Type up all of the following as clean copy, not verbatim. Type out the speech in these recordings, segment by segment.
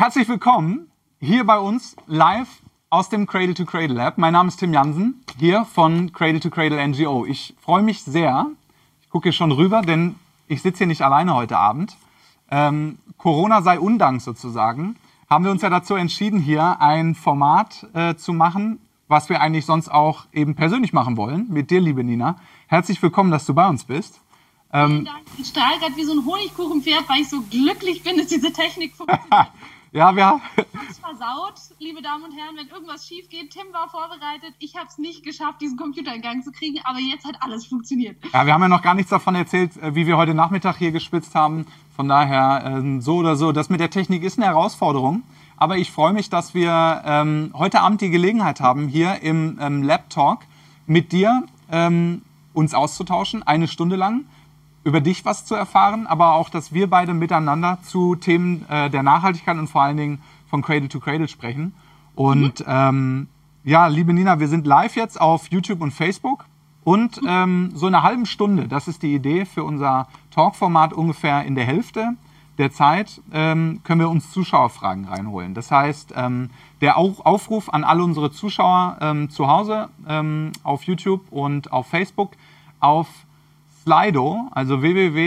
Herzlich willkommen hier bei uns live aus dem Cradle to Cradle Lab. Mein Name ist Tim Jansen, hier von Cradle to Cradle NGO. Ich freue mich sehr, ich gucke hier schon rüber, denn ich sitze hier nicht alleine heute Abend. Corona sei Undank sozusagen, haben wir uns ja dazu entschieden, hier ein Format zu machen, was wir eigentlich sonst auch eben persönlich machen wollen, mit dir, liebe Nina. Herzlich willkommen, dass du bei uns bist. Vielen Dank. Ich strahle gerade wie so ein Honigkuchenpferd, weil ich so glücklich bin, dass diese Technik funktioniert. Ja, wir hab's versaut, liebe Damen und Herren, wenn irgendwas schief geht. Tim war vorbereitet, ich habe es nicht geschafft, diesen Computer in Gang zu kriegen, aber jetzt hat alles funktioniert. Ja, wir haben ja noch gar nichts davon erzählt, wie wir heute Nachmittag hier gespitzt haben. Von daher, so oder so, das mit der Technik ist eine Herausforderung. Aber ich freue mich, dass wir heute Abend die Gelegenheit haben, hier im Lab Talk mit dir uns auszutauschen, eine Stunde lang, über dich was zu erfahren, aber auch, dass wir beide miteinander zu Themen der Nachhaltigkeit und vor allen Dingen von Cradle to Cradle sprechen. Und ja, liebe Nina, wir sind live jetzt auf YouTube und Facebook und so in einer halben Stunde, das ist die Idee für unser Talkformat, ungefähr in der Hälfte der Zeit, können wir uns Zuschauerfragen reinholen. Das heißt, der Aufruf an alle unsere Zuschauer zu Hause auf YouTube und auf Facebook, auf Slido, also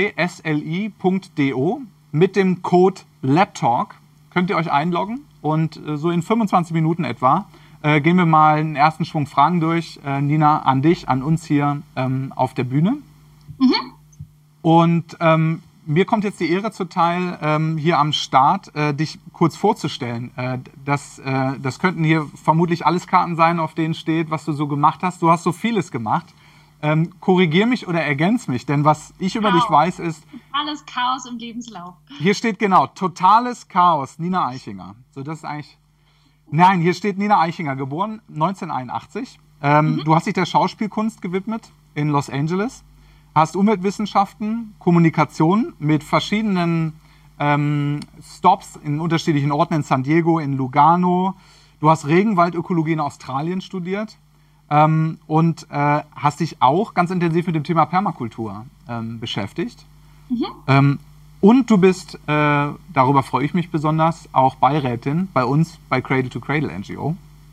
www.sli.do, mit dem Code LabTalk könnt ihr euch einloggen und so in 25 Minuten etwa gehen wir mal einen ersten Schwung Fragen durch. Nina, an dich, an uns hier auf der Bühne. Mhm. Und mir kommt jetzt die Ehre zuteil, hier am Start dich kurz vorzustellen. Das könnten hier vermutlich alles Karten sein, auf denen steht, was du so gemacht hast. Du hast so vieles gemacht. Korrigier mich oder ergänz mich, denn was ich über dich weiß ist... Totales Chaos im Lebenslauf. Hier steht genau, totales Chaos, Nina Eichinger. So, das ist eigentlich... Nein, hier steht Nina Eichinger, geboren 1981. Du hast dich der Schauspielkunst gewidmet in Los Angeles, hast Umweltwissenschaften, Kommunikation mit verschiedenen Stops in unterschiedlichen Orten, in San Diego, in Lugano. Du hast Regenwaldökologie in Australien studiert. Und hast dich auch ganz intensiv mit dem Thema Permakultur beschäftigt. Mhm. Und du bist, darüber freue ich mich besonders, auch Beirätin bei uns bei Cradle to Cradle NGO.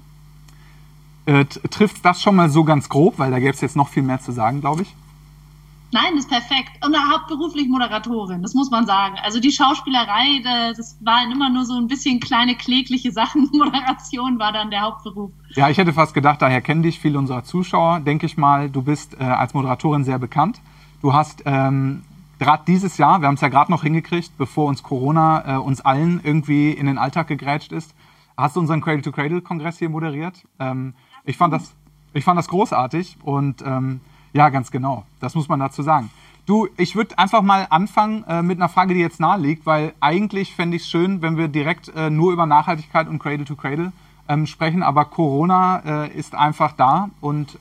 Trifft das schon mal so ganz grob, weil da gäbe es jetzt noch viel mehr zu sagen, glaube ich. Nein, das ist perfekt. Und hauptberuflich Moderatorin, das muss man sagen. Also die Schauspielerei, das waren immer nur so ein bisschen kleine klägliche Sachen. Moderation war dann der Hauptberuf. Ja, ich hätte fast gedacht, daher kennen dich viele unserer Zuschauer, denke ich mal. Du bist als Moderatorin sehr bekannt. Du hast gerade dieses Jahr, wir haben es ja gerade noch hingekriegt, bevor uns Corona uns allen irgendwie in den Alltag gegrätscht ist, hast du unseren Cradle-to-Cradle-Kongress hier moderiert. Ich fand das großartig und ja, ganz genau. Das muss man dazu sagen. Du, ich würde einfach mal anfangen mit einer Frage, die jetzt nahe liegt, weil eigentlich fände ich es schön, wenn wir direkt nur über Nachhaltigkeit und Cradle to Cradle sprechen, aber Corona ist einfach da und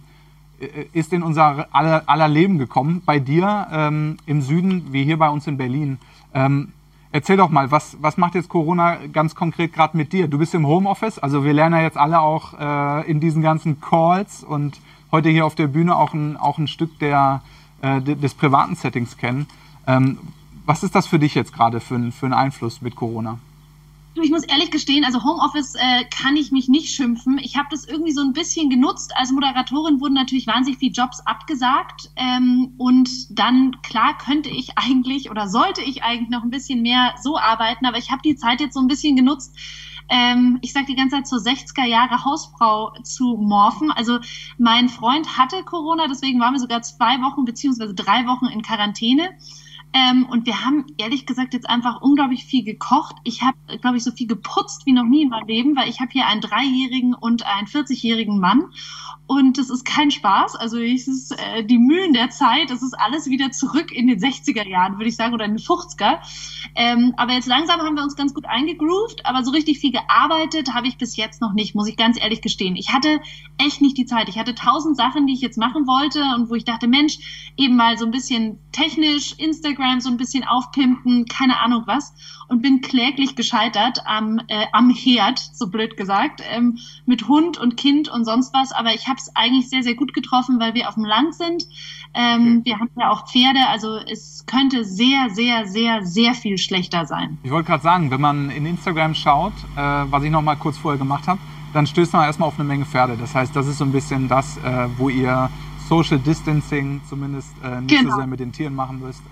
ist in unser aller Leben gekommen. Bei dir im Süden, wie hier bei uns in Berlin. Erzähl doch mal, was macht jetzt Corona ganz konkret gerade mit dir? Du bist im Homeoffice, also wir lernen ja jetzt alle auch in diesen ganzen Calls und heute hier auf der Bühne auch ein Stück des privaten Settings kennen. Was ist das für dich jetzt gerade für einen Einfluss mit Corona? Ich muss ehrlich gestehen, also Homeoffice kann ich mich nicht schimpfen. Ich habe das irgendwie so ein bisschen genutzt. Als Moderatorin wurden natürlich wahnsinnig viele Jobs abgesagt. Und dann, klar, könnte ich eigentlich oder sollte ich eigentlich noch ein bisschen mehr so arbeiten. Aber ich habe die Zeit jetzt so ein bisschen genutzt, ich sage die ganze Zeit, zur 60er Jahre Hausfrau zu morphen. Also mein Freund hatte Corona, deswegen waren wir sogar 2 Wochen beziehungsweise 3 Wochen in Quarantäne. Und wir haben ehrlich gesagt jetzt einfach unglaublich viel gekocht. Ich habe, glaube ich, so viel geputzt wie noch nie in meinem Leben, weil ich habe hier einen 3-jährigen und einen 40-jährigen Mann. Und das ist kein Spaß. Also es ist die Mühlen der Zeit, das ist alles wieder zurück in den 60er Jahren, würde ich sagen, oder in den 50er. Aber jetzt langsam haben wir uns ganz gut eingegroovt, aber so richtig viel gearbeitet habe ich bis jetzt noch nicht, muss ich ganz ehrlich gestehen. Ich hatte echt nicht die Zeit. Ich hatte 1000 Sachen, die ich jetzt machen wollte und wo ich dachte, Mensch, eben mal so ein bisschen technisch, Instagram so ein bisschen aufpimpen, keine Ahnung was. Und bin kläglich gescheitert am Herd, so blöd gesagt, mit Hund und Kind und sonst was. Aber ich habe es eigentlich sehr, sehr gut getroffen, weil wir auf dem Land sind. Wir haben ja auch Pferde, also es könnte sehr, sehr, sehr, sehr viel schlechter sein. Ich wollte gerade sagen, wenn man in Instagram schaut, was ich noch mal kurz vorher gemacht habe, dann stößt man erstmal auf eine Menge Pferde. Das heißt, das ist so ein bisschen das, wo ihr Social Distancing zumindest nicht so sehr mit den Tieren machen müsst.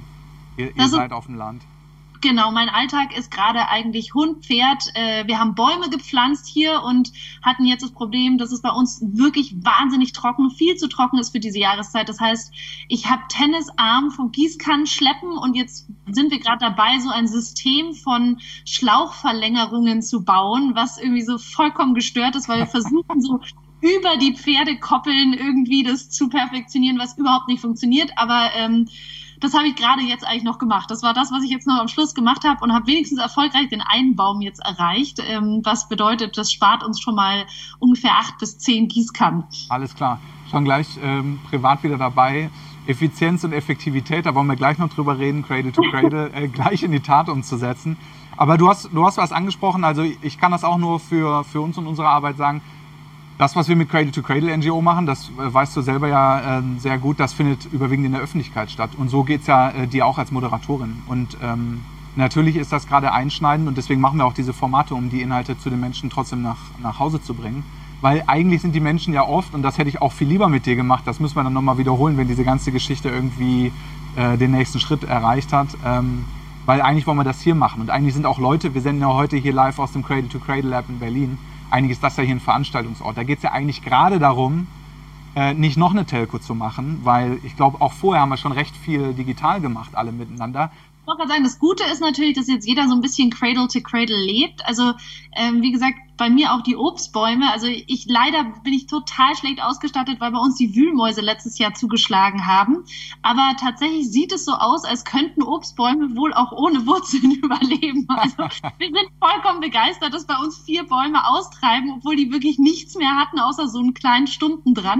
Ihr seid auf dem Land. Genau, mein Alltag ist gerade eigentlich Hund, Pferd. Wir haben Bäume gepflanzt hier und hatten jetzt das Problem, dass es bei uns wirklich wahnsinnig trocken, viel zu trocken ist für diese Jahreszeit. Das heißt, ich habe Tennisarm vom Gießkannen schleppen und jetzt sind wir gerade dabei, so ein System von Schlauchverlängerungen zu bauen, was irgendwie so vollkommen gestört ist, weil wir versuchen so über die Pferdekoppeln irgendwie das zu perfektionieren, was überhaupt nicht funktioniert. Aber das habe ich gerade jetzt eigentlich noch gemacht. Das war das, was ich jetzt noch am Schluss gemacht habe und habe wenigstens erfolgreich den einen Baum jetzt erreicht. Was bedeutet, das spart uns schon mal ungefähr 8 bis 10 Gießkannen. Alles klar. Schon gleich privat wieder dabei. Effizienz und Effektivität, da wollen wir gleich noch drüber reden, Cradle to Cradle, gleich in die Tat umzusetzen. Aber du hast was angesprochen, also ich kann das auch nur für uns und unsere Arbeit sagen. Das, was wir mit Cradle to Cradle NGO machen, das weißt du selber ja sehr gut, das findet überwiegend in der Öffentlichkeit statt. Und so geht's ja dir auch als Moderatorin. Und natürlich ist das gerade einschneidend und deswegen machen wir auch diese Formate, um die Inhalte zu den Menschen trotzdem nach Hause zu bringen. Weil eigentlich sind die Menschen ja oft, und das hätte ich auch viel lieber mit dir gemacht, das müssen wir dann nochmal wiederholen, wenn diese ganze Geschichte irgendwie den nächsten Schritt erreicht hat. Weil eigentlich wollen wir das hier machen. Und eigentlich sind auch Leute, wir senden ja heute hier live aus dem Cradle to Cradle Lab in Berlin. Eigentlich ist das ja hier ein Veranstaltungsort. Da geht es ja eigentlich gerade darum, nicht noch eine Telco zu machen, weil ich glaube, auch vorher haben wir schon recht viel digital gemacht, alle miteinander. Ich wollte gerade sagen, das Gute ist natürlich, dass jetzt jeder so ein bisschen Cradle to Cradle lebt. Also wie gesagt, bei mir auch die Obstbäume. Also leider bin ich total schlecht ausgestattet, weil bei uns die Wühlmäuse letztes Jahr zugeschlagen haben. Aber tatsächlich sieht es so aus, als könnten Obstbäume wohl auch ohne Wurzeln überleben. Also wir sind vollkommen begeistert, dass bei uns 4 Bäume austreiben, obwohl die wirklich nichts mehr hatten, außer so einen kleinen Stumpen dran.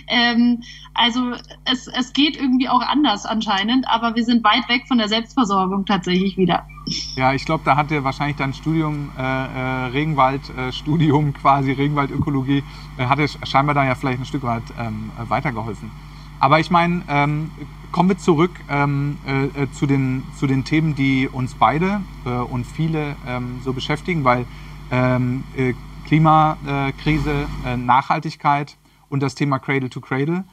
Also es geht irgendwie auch anders anscheinend, aber wir sind weit weg von der Selbstversorgung tatsächlich wieder. Ja, ich glaube, da hat dir wahrscheinlich dein Studium Regenwaldökologie, hat dir scheinbar da ja vielleicht ein Stück weit weitergeholfen. Aber ich meine, kommen wir zurück zu den Themen, die uns beide und viele so beschäftigen, weil Klimakrise, Nachhaltigkeit und das Thema Cradle to Cradle.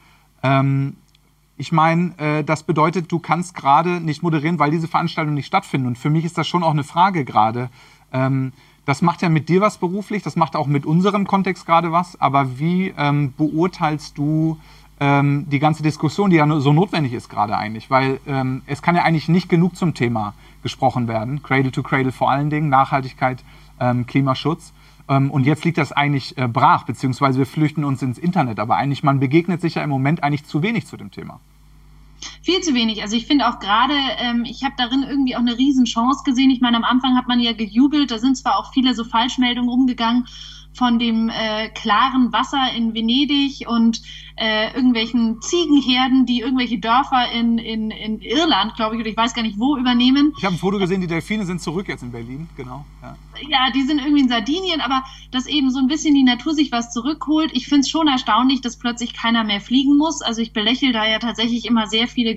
Ich meine, das bedeutet, du kannst gerade nicht moderieren, weil diese Veranstaltungen nicht stattfinden. Und für mich ist das schon auch eine Frage gerade. Das macht ja mit dir was beruflich, das macht auch mit unserem Kontext gerade was. Aber wie beurteilst du die ganze Diskussion, die ja so notwendig ist gerade eigentlich? Weil es kann ja eigentlich nicht genug zum Thema gesprochen werden. Cradle to Cradle vor allen Dingen, Nachhaltigkeit, Klimaschutz. Und jetzt liegt das eigentlich brach, beziehungsweise wir flüchten uns ins Internet. Aber eigentlich, man begegnet sich ja im Moment eigentlich zu wenig zu dem Thema. Viel zu wenig. Also ich finde auch gerade, ich habe darin irgendwie auch eine Riesenchance gesehen. Ich meine, am Anfang hat man ja gejubelt, da sind zwar auch viele so Falschmeldungen rumgegangen von dem klaren Wasser in Venedig und irgendwelchen Ziegenherden, die irgendwelche Dörfer in Irland, glaube ich, oder ich weiß gar nicht wo, übernehmen. Ich habe ein Foto gesehen, die Delfine sind zurück jetzt in Berlin, genau. Ja, die sind irgendwie in Sardinien, aber dass eben so ein bisschen die Natur sich was zurückholt. Ich finde es schon erstaunlich, dass plötzlich keiner mehr fliegen muss. Also ich belächle da ja tatsächlich immer sehr viele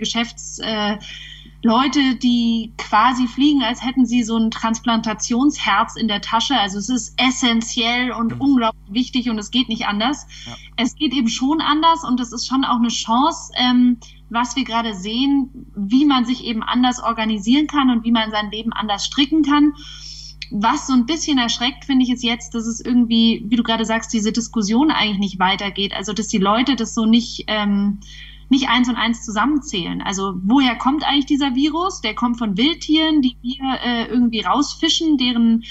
Leute, die quasi fliegen, als hätten sie so ein Transplantationsherz in der Tasche. Also es ist essentiell und unglaublich wichtig und es geht nicht anders. Ja. Es geht eben schon anders und es ist schon auch eine Chance, was wir gerade sehen, wie man sich eben anders organisieren kann und wie man sein Leben anders stricken kann. Was so ein bisschen erschreckt, finde ich, ist jetzt, dass es irgendwie, wie du gerade sagst, diese Diskussion eigentlich nicht weitergeht. Also dass die Leute das so nicht 1 und 1 zusammenzählen. Also woher kommt eigentlich dieser Virus? Der kommt von Wildtieren, die wir irgendwie rausfischen, deren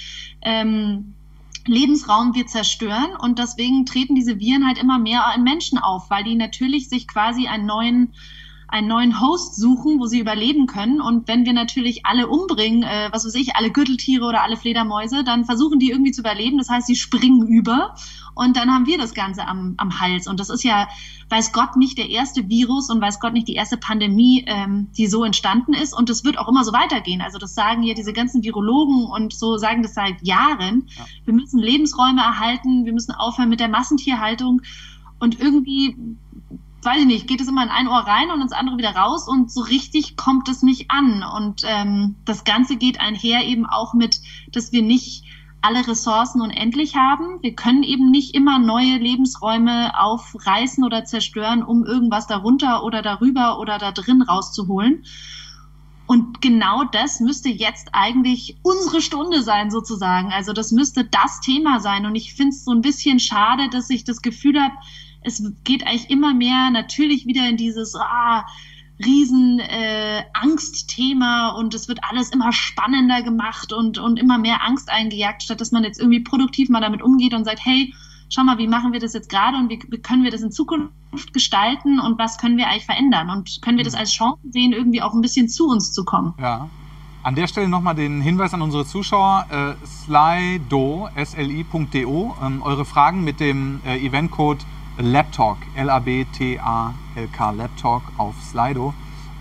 Lebensraum wir zerstören. Und deswegen treten diese Viren halt immer mehr in Menschen auf, weil die natürlich sich quasi einen neuen Host suchen, wo sie überleben können. Und wenn wir natürlich alle umbringen, was weiß ich, alle Gürteltiere oder alle Fledermäuse, dann versuchen die irgendwie zu überleben. Das heißt, sie springen über und dann haben wir das Ganze am Hals. Und das ist ja, weiß Gott, nicht der erste Virus und weiß Gott nicht die erste Pandemie, die so entstanden ist. Und das wird auch immer so weitergehen. Also das sagen ja diese ganzen Virologen und so sagen das seit Jahren. Ja. Wir müssen Lebensräume erhalten, wir müssen aufhören mit der Massentierhaltung. Und irgendwie, weiß ich nicht, geht es immer in ein Ohr rein und ins andere wieder raus und so richtig kommt es nicht an. Und das Ganze geht einher eben auch mit, dass wir nicht alle Ressourcen unendlich haben. Wir können eben nicht immer neue Lebensräume aufreißen oder zerstören, um irgendwas darunter oder darüber oder da drin rauszuholen. Und genau das müsste jetzt eigentlich unsere Stunde sein, sozusagen. Also das müsste das Thema sein. Und ich finde es so ein bisschen schade, dass ich das Gefühl habe, es geht eigentlich immer mehr natürlich wieder in dieses riesen Angstthema und es wird alles immer spannender gemacht und immer mehr Angst eingejagt, statt dass man jetzt irgendwie produktiv mal damit umgeht und sagt, hey, schau mal, wie machen wir das jetzt gerade und wie können wir das in Zukunft gestalten und was können wir eigentlich verändern und können wir das als Chance sehen, irgendwie auch ein bisschen zu uns zu kommen. Ja. An der Stelle nochmal den Hinweis an unsere Zuschauer, slido, sli.do, eure Fragen mit dem Eventcode LabTalk, L-A-B-T-A-L-K, LabTalk auf Slido.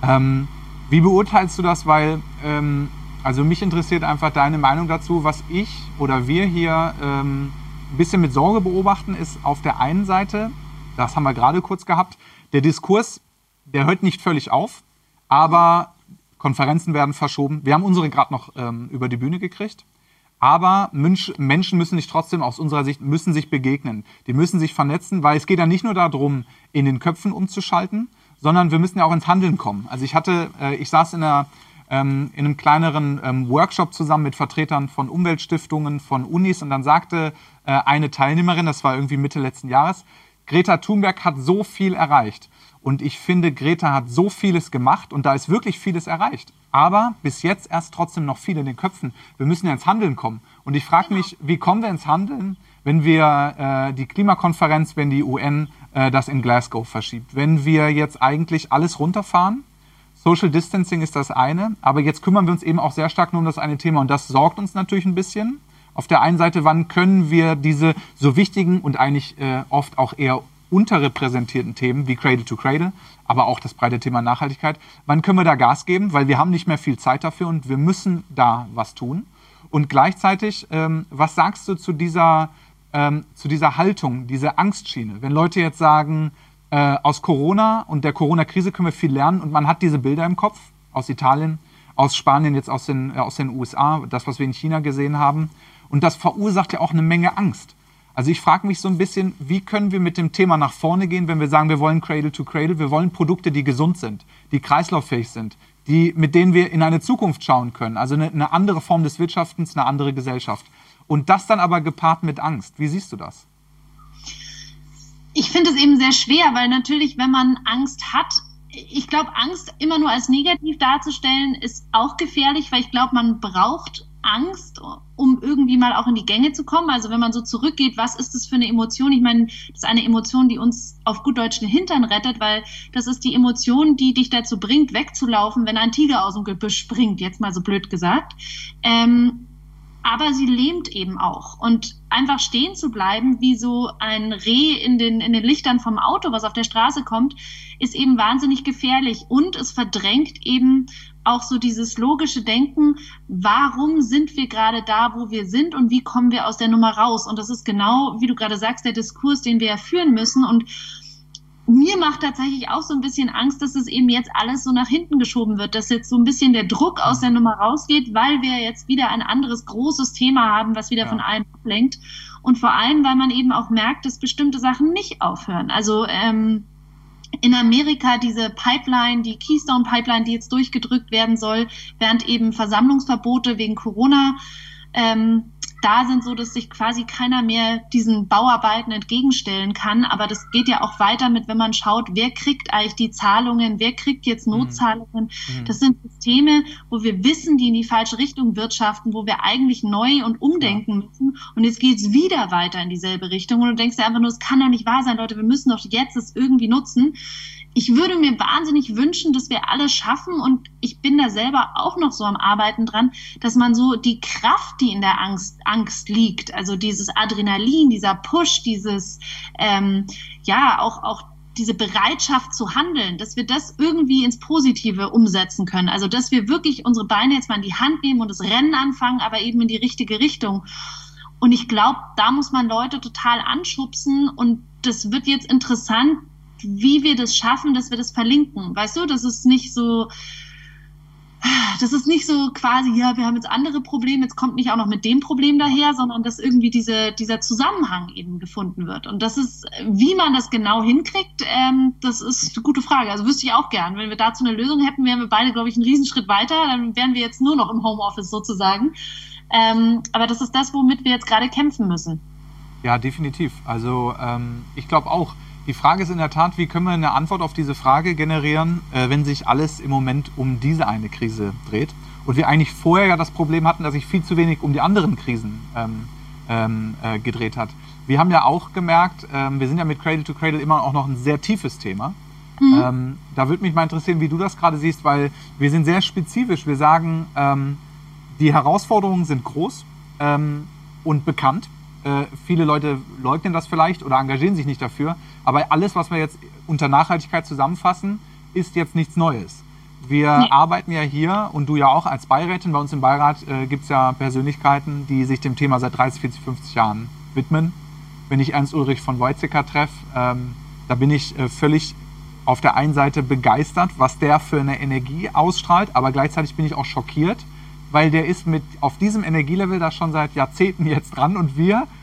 Wie beurteilst du das? Weil, also mich interessiert einfach deine Meinung dazu. Was ich oder wir hier ein bisschen mit Sorge beobachten, ist auf der einen Seite, das haben wir gerade kurz gehabt, der Diskurs, der hört nicht völlig auf, aber Konferenzen werden verschoben. Wir haben unsere gerade noch über die Bühne gekriegt. Aber Menschen müssen sich trotzdem aus unserer Sicht müssen sich begegnen. Die müssen sich vernetzen, weil es geht ja nicht nur darum, in den Köpfen umzuschalten, sondern wir müssen ja auch ins Handeln kommen. Also ich saß in einem kleineren Workshop zusammen mit Vertretern von Umweltstiftungen, von Unis und dann sagte eine Teilnehmerin, das war irgendwie Mitte letzten Jahres, Greta Thunberg hat so viel erreicht. Und ich finde, Greta hat so vieles gemacht und da ist wirklich vieles erreicht. Aber bis jetzt erst trotzdem noch viel in den Köpfen. Wir müssen ja ins Handeln kommen. Und ich frage mich, wie kommen wir ins Handeln, wenn wir die Klimakonferenz, wenn die UN das in Glasgow verschiebt? Wenn wir jetzt eigentlich alles runterfahren? Social Distancing ist das eine. Aber jetzt kümmern wir uns eben auch sehr stark nur um das eine Thema. Und das sorgt uns natürlich ein bisschen. Auf der einen Seite, wann können wir diese so wichtigen und eigentlich oft auch eher unterrepräsentierten Themen wie Cradle to Cradle, aber auch das breite Thema Nachhaltigkeit. Wann können wir da Gas geben? Weil wir haben nicht mehr viel Zeit dafür und wir müssen da was tun. Und gleichzeitig, was sagst du zu dieser Haltung, diese Angstschiene? Wenn Leute jetzt sagen, aus Corona und der Corona-Krise können wir viel lernen und man hat diese Bilder im Kopf aus Italien, aus Spanien, jetzt aus den USA, das, was wir in China gesehen haben. Und das verursacht ja auch eine Menge Angst. Also ich frage mich so ein bisschen, wie können wir mit dem Thema nach vorne gehen, wenn wir sagen, wir wollen Cradle to Cradle, wir wollen Produkte, die gesund sind, die kreislauffähig sind, mit denen wir in eine Zukunft schauen können. Also eine andere Form des Wirtschaftens, eine andere Gesellschaft. Und das dann aber gepaart mit Angst. Wie siehst du das? Ich finde es eben sehr schwer, weil natürlich, wenn man Angst hat, ich glaube, Angst immer nur als negativ darzustellen, ist auch gefährlich, weil ich glaube, man braucht Angst, um irgendwie mal auch in die Gänge zu kommen. Also wenn man so zurückgeht, was ist das für eine Emotion? Ich meine, das ist eine Emotion, die uns auf gut Deutsch den Hintern rettet, weil das ist die Emotion, die dich dazu bringt, wegzulaufen, wenn ein Tiger aus dem Gebüsch springt, jetzt mal so blöd gesagt. Aber sie lähmt eben auch. Und einfach stehen zu bleiben, wie so ein Reh in den Lichtern vom Auto, was auf der Straße kommt, ist eben wahnsinnig gefährlich. Und es verdrängt eben auch so dieses logische Denken, warum sind wir gerade da, wo wir sind und wie kommen wir aus der Nummer raus? Und das ist genau, wie du gerade sagst, der Diskurs, den wir ja führen müssen. Und mir macht tatsächlich auch so ein bisschen Angst, dass es eben jetzt alles so nach hinten geschoben wird, dass jetzt so ein bisschen der Druck aus der Nummer rausgeht, weil wir jetzt wieder ein anderes großes Thema haben, was wieder von allem ablenkt. Und vor allem, weil man eben auch merkt, dass bestimmte Sachen nicht aufhören. Also in Amerika diese Pipeline, die Keystone Pipeline, die jetzt durchgedrückt werden soll, während eben Versammlungsverbote wegen Corona da sind, so dass sich quasi keiner mehr diesen Bauarbeiten entgegenstellen kann. Aber das geht ja auch weiter mit, wenn man schaut, wer kriegt eigentlich die Zahlungen, wer kriegt jetzt Notzahlungen. Das sind Systeme, wo wir wissen, die in die falsche Richtung wirtschaften, wo wir eigentlich neu und umdenken müssen. Und jetzt geht's wieder weiter in dieselbe Richtung. Und du denkst dir einfach nur, es kann doch nicht wahr sein, Leute, wir müssen doch jetzt es irgendwie nutzen. Ich würde mir wahnsinnig wünschen, dass wir alles schaffen, und ich bin da selber auch noch so am Arbeiten dran, dass man so die Kraft, die in der Angst liegt, also dieses Adrenalin, dieser Push, dieses auch diese Bereitschaft zu handeln, dass wir das irgendwie ins Positive umsetzen können. Also dass wir wirklich unsere Beine jetzt mal in die Hand nehmen und das Rennen anfangen, aber eben in die richtige Richtung. Und ich glaube, da muss man Leute total anschubsen und das wird jetzt interessant, wie wir das schaffen, dass wir das verlinken. Weißt du, das ist nicht so quasi, ja, wir haben jetzt andere Probleme, jetzt kommt nicht auch noch mit dem Problem daher, sondern dass irgendwie dieser Zusammenhang eben gefunden wird. Und das ist, wie man das genau hinkriegt, das ist eine gute Frage. Also wüsste ich auch gern. Wenn wir dazu eine Lösung hätten, wären wir beide, glaube ich, einen Riesenschritt weiter. Dann wären wir jetzt nur noch im Homeoffice sozusagen. Aber das ist das, womit wir jetzt gerade kämpfen müssen. Ja, definitiv. Also ich glaube auch, die Frage ist in der Tat, wie können wir eine Antwort auf diese Frage generieren, wenn sich alles im Moment um diese eine Krise dreht. Und wir eigentlich vorher ja das Problem hatten, dass sich viel zu wenig um die anderen Krisen gedreht hat. Wir haben ja auch gemerkt, wir sind ja mit Cradle to Cradle immer auch noch ein sehr tiefes Thema. Da würde mich mal interessieren, wie du das gerade siehst, weil wir sind sehr spezifisch. Wir sagen, die Herausforderungen sind groß und bekannt. Viele Leute leugnen das vielleicht oder engagieren sich nicht dafür. Aber alles, was wir jetzt unter Nachhaltigkeit zusammenfassen, ist jetzt nichts Neues. Wir arbeiten ja hier und du ja auch als Beirätin. Bei uns im Beirat gibt es ja Persönlichkeiten, die sich dem Thema seit 30, 40, 50 Jahren widmen. Wenn ich Ernst Ulrich von Weizsäcker treffe, da bin ich völlig auf der einen Seite begeistert, was der für eine Energie ausstrahlt, aber gleichzeitig bin ich auch schockiert, weil der ist auf diesem Energielevel da schon seit Jahrzehnten jetzt dran und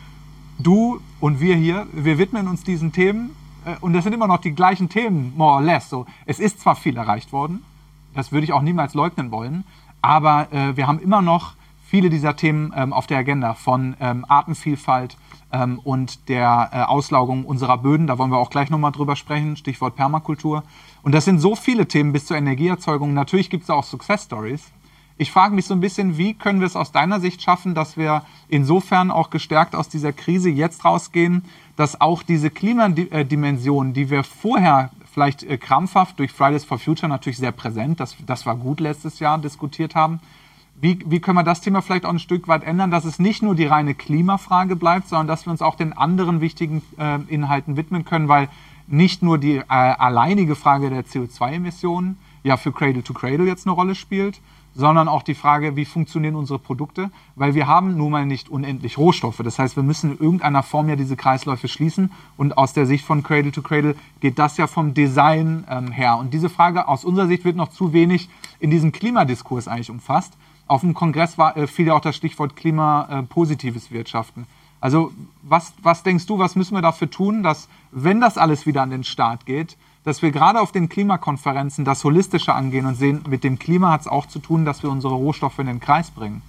du und wir hier, wir widmen uns diesen Themen und das sind immer noch die gleichen Themen, more or less. So, es ist zwar viel erreicht worden, das würde ich auch niemals leugnen wollen, aber wir haben immer noch viele dieser Themen auf der Agenda von Artenvielfalt und der Auslaugung unserer Böden. Da wollen wir auch gleich nochmal drüber sprechen, Stichwort Permakultur. Und das sind so viele Themen bis zur Energieerzeugung. Natürlich gibt es auch Success Stories. Ich frage mich so ein bisschen, wie können wir es aus deiner Sicht schaffen, dass wir insofern auch gestärkt aus dieser Krise jetzt rausgehen, dass auch diese Klimadimension, die wir vorher vielleicht krampfhaft durch Fridays for Future natürlich sehr präsent, das war gut letztes Jahr, diskutiert haben. Wie können wir das Thema vielleicht auch ein Stück weit ändern, dass es nicht nur die reine Klimafrage bleibt, sondern dass wir uns auch den anderen wichtigen Inhalten widmen können, weil nicht nur die alleinige Frage der CO2-Emissionen ja für Cradle to Cradle jetzt eine Rolle spielt, sondern auch die Frage, wie funktionieren unsere Produkte, weil wir haben nun mal nicht unendlich Rohstoffe. Das heißt, wir müssen in irgendeiner Form ja diese Kreisläufe schließen und aus der Sicht von Cradle to Cradle geht das ja vom Design her. Und diese Frage aus unserer Sicht wird noch zu wenig in diesem Klimadiskurs eigentlich umfasst. Auf dem Kongress fiel ja auch das Stichwort klimapositives Wirtschaften. Also was denkst du, was müssen wir dafür tun, dass, wenn das alles wieder an den Start geht, dass wir gerade auf den Klimakonferenzen das Holistische angehen und sehen, mit dem Klima hat es auch zu tun, dass wir unsere Rohstoffe in den Kreis bringen?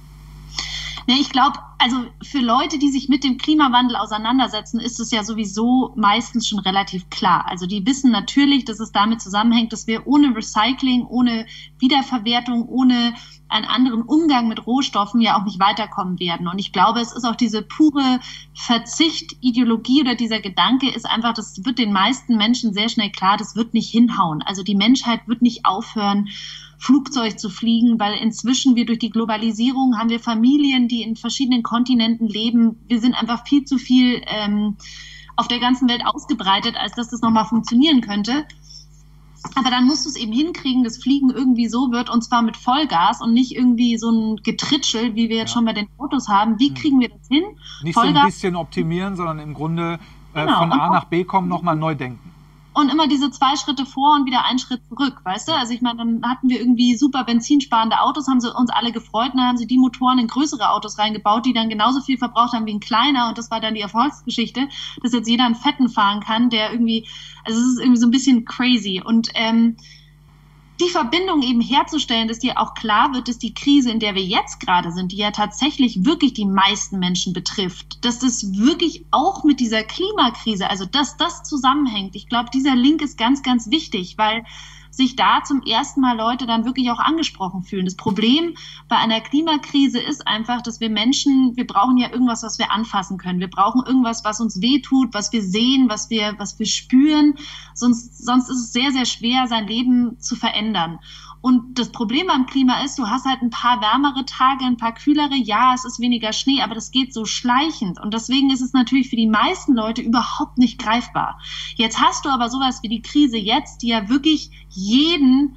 Ja, ich glaube, also für Leute, die sich mit dem Klimawandel auseinandersetzen, ist es ja sowieso meistens schon relativ klar. Also die wissen natürlich, dass es damit zusammenhängt, dass wir ohne Recycling, ohne Wiederverwertung, ohne einen anderen Umgang mit Rohstoffen ja auch nicht weiterkommen werden. Und ich glaube, es ist auch diese pure Verzicht-Ideologie oder dieser Gedanke ist einfach, das wird den meisten Menschen sehr schnell klar, das wird nicht hinhauen. Also die Menschheit wird nicht aufhören, Flugzeug zu fliegen, weil inzwischen wir durch die Globalisierung haben wir Familien, die in verschiedenen Kontinenten leben. Wir sind einfach viel zu viel auf der ganzen Welt ausgebreitet, als dass das nochmal funktionieren könnte. Aber dann musst du es eben hinkriegen, dass Fliegen irgendwie so wird, und zwar mit Vollgas und nicht irgendwie so ein Getritschel, wie wir jetzt schon bei den Autos haben. Wie kriegen wir das hin? Nicht Vollgas, so ein bisschen optimieren, sondern im Grunde von A nach B kommen, nochmal neu denken. Und immer diese 2 Schritte vor und wieder 1 Schritt zurück, weißt du? Also ich meine, dann hatten wir irgendwie super benzinsparende Autos, haben sie uns alle gefreut, und dann haben sie die Motoren in größere Autos reingebaut, die dann genauso viel verbraucht haben wie ein kleiner, und das war dann die Erfolgsgeschichte, dass jetzt jeder einen Fetten fahren kann, der irgendwie, also es ist irgendwie so ein bisschen crazy. Und die Verbindung eben herzustellen, dass dir auch klar wird, dass die Krise, in der wir jetzt gerade sind, die ja tatsächlich wirklich die meisten Menschen betrifft, dass das wirklich auch mit dieser Klimakrise, also dass das zusammenhängt. Ich glaube, dieser Link ist ganz, ganz wichtig, weil sich da zum ersten Mal Leute dann wirklich auch angesprochen fühlen. Das Problem bei einer Klimakrise ist einfach, dass wir Menschen, wir brauchen ja irgendwas, was wir anfassen können. Wir brauchen irgendwas, was uns wehtut, was wir sehen, was wir spüren. Sonst ist es sehr, sehr schwer, sein Leben zu verändern. Und das Problem beim Klima ist, du hast halt ein paar wärmere Tage, ein paar kühlere. Ja, es ist weniger Schnee, aber das geht so schleichend. Und deswegen ist es natürlich für die meisten Leute überhaupt nicht greifbar. Jetzt hast du aber sowas wie die Krise jetzt, die ja wirklich jeden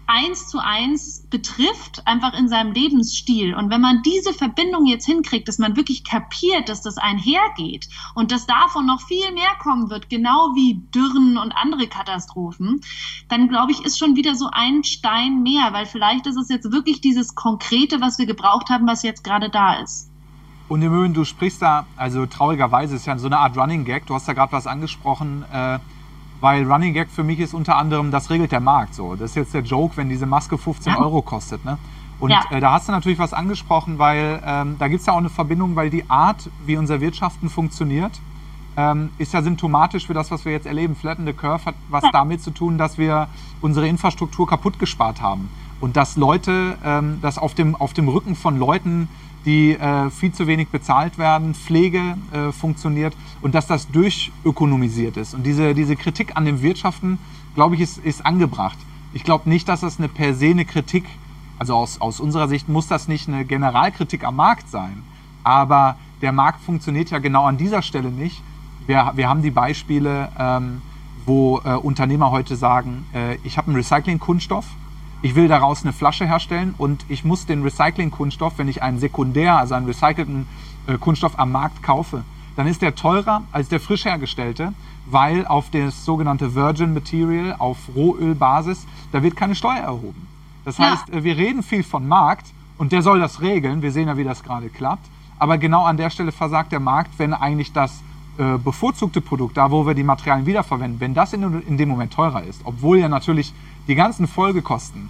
1:1 betrifft, einfach in seinem Lebensstil. Und wenn man diese Verbindung jetzt hinkriegt, dass man wirklich kapiert, dass das einhergeht und dass davon noch viel mehr kommen wird, genau wie Dürren und andere Katastrophen, dann glaube ich, ist schon wieder so ein Stein mehr, weil vielleicht ist es jetzt wirklich dieses Konkrete, was wir gebraucht haben, was jetzt gerade da ist. Und im Übrigen, du sprichst da, also traurigerweise ist ja so eine Art Running Gag, du hast da gerade was angesprochen, weil Running Gag für mich ist unter anderem, das regelt der Markt so. Das ist jetzt der Joke, wenn diese Maske 15 Euro kostet. Ne? Und da hast du natürlich was angesprochen, weil da gibt es ja auch eine Verbindung, weil die Art, wie unser Wirtschaften funktioniert, ist ja symptomatisch für das, was wir jetzt erleben. Flatten the Curve hat was damit zu tun, dass wir unsere Infrastruktur kaputt gespart haben. Und dass Leute, dass auf dem Rücken von Leuten, die viel zu wenig bezahlt werden, Pflege funktioniert und dass das durchökonomisiert ist. Und diese Kritik an dem Wirtschaften, glaube ich, ist angebracht. Ich glaube nicht, dass das per se eine Kritik, also aus unserer Sicht muss das nicht eine Generalkritik am Markt sein. Aber der Markt funktioniert ja genau an dieser Stelle nicht. Wir haben die Beispiele, wo Unternehmer heute sagen, ich habe einen Recycling-Kunststoff, ich will daraus eine Flasche herstellen und ich muss den Recycling-Kunststoff, wenn ich einen sekundär, also einen recycelten Kunststoff am Markt kaufe, dann ist der teurer als der frisch hergestellte, weil auf das sogenannte Virgin Material, auf Rohölbasis, da wird keine Steuer erhoben. Das heißt, wir reden viel von Markt und der soll das regeln. Wir sehen ja, wie das gerade klappt. Aber genau an der Stelle versagt der Markt, wenn eigentlich das bevorzugte Produkt, da wo wir die Materialien wiederverwenden, wenn das in dem Moment teurer ist, obwohl ja natürlich die ganzen Folgekosten